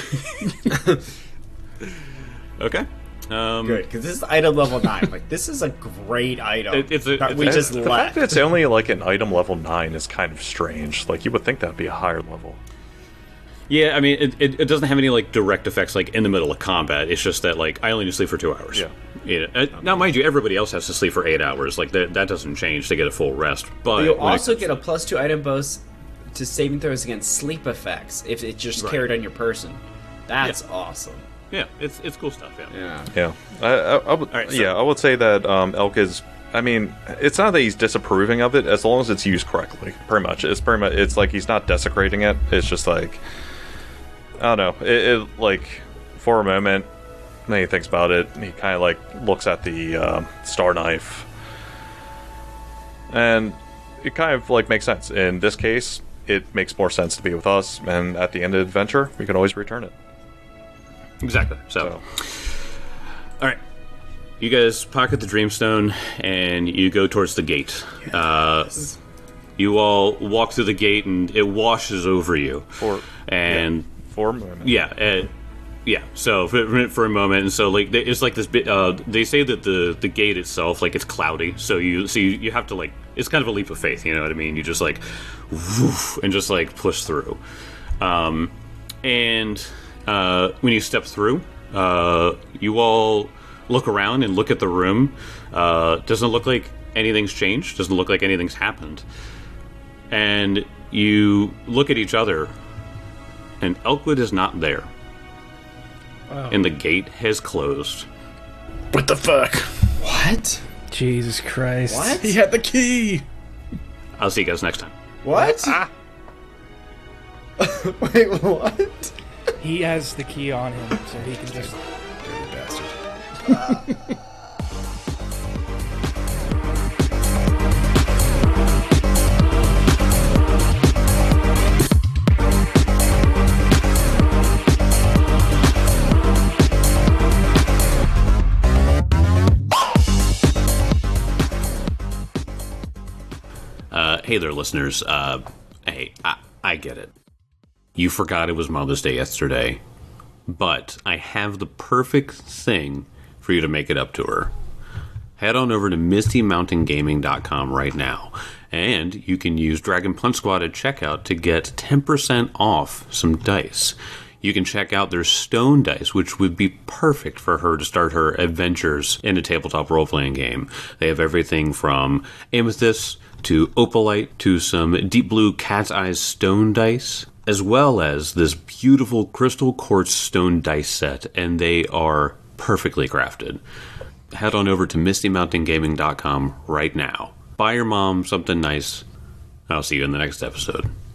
Okay. Um, Good, because this is item level nine. Like this is a great item. It- it's a- that it's we a- just the fact left. that it's only like an item level nine is kind of strange. Like, you would think that'd be a higher level. Yeah, I mean, it, it, it doesn't have any like direct effects like in the middle of combat. It's just that like I only need to sleep for two hours. Yeah. Yeah. Uh, now, mind you, everybody else has to sleep for eight hours. Like that, that doesn't change to get a full rest. But You'll when it also comes- get a plus two item bonus to saving throws against sleep effects if it's just Right. carried on your person. That's awesome. yeah, it's it's cool stuff. Yeah. Yeah. Yeah. I, I, I would, right, so- yeah, I would say that um, Elk is. I mean, it's not that he's disapproving of it, as long as it's used correctly. Pretty much, it's pretty much. It's like he's not desecrating it. It's just like, I don't know. It, it like for a moment, then he thinks about it. And he kind of like looks at the uh, star knife, and it kind of like makes sense. In this case, it makes more sense to be with us. And at the end of the adventure, we can always return it. Exactly. So, So. all right, you guys pocket the Dreamstone and you go towards the gate. Uh, you all walk through the gate and it washes over you. For And for a moment. yeah, uh, yeah. So for, for a moment, and so like they- it's like this bit. Uh, they say that the the gate itself, like it's cloudy, so you so you, you have to like it's kind of a leap of faith. You know what I mean? You just like woof, and just like push through. Um, and uh, when you step through, uh, you all look around and look at the room. Uh, doesn't look like anything's changed. Doesn't look like anything's happened. And you look at each other, and Elkwood is not there. Oh. And the gate has closed. What the fuck? What? Jesus Christ. What? He had the key. I'll see you guys next time. What? Ah. Wait, what? He has the key on him, so he can just... Dirty bastard. Uh, hey there, listeners. Uh, hey, I, I get it. You forgot it was Mother's Day yesterday, but I have the perfect thing for you to make it up to her. Head on over to misty mountain gaming dot com right now, and you can use Dragon Punch Squad at checkout to get ten percent off some dice. You can check out their stone dice, which would be perfect for her to start her adventures in a tabletop role-playing game. They have everything from amethyst to opalite to some deep blue cat's eyes stone dice, as well as this beautiful crystal quartz stone dice set, and they are perfectly crafted. Head on over to misty mountain gaming dot com right now. Buy your mom something nice, and I'll see you in the next episode.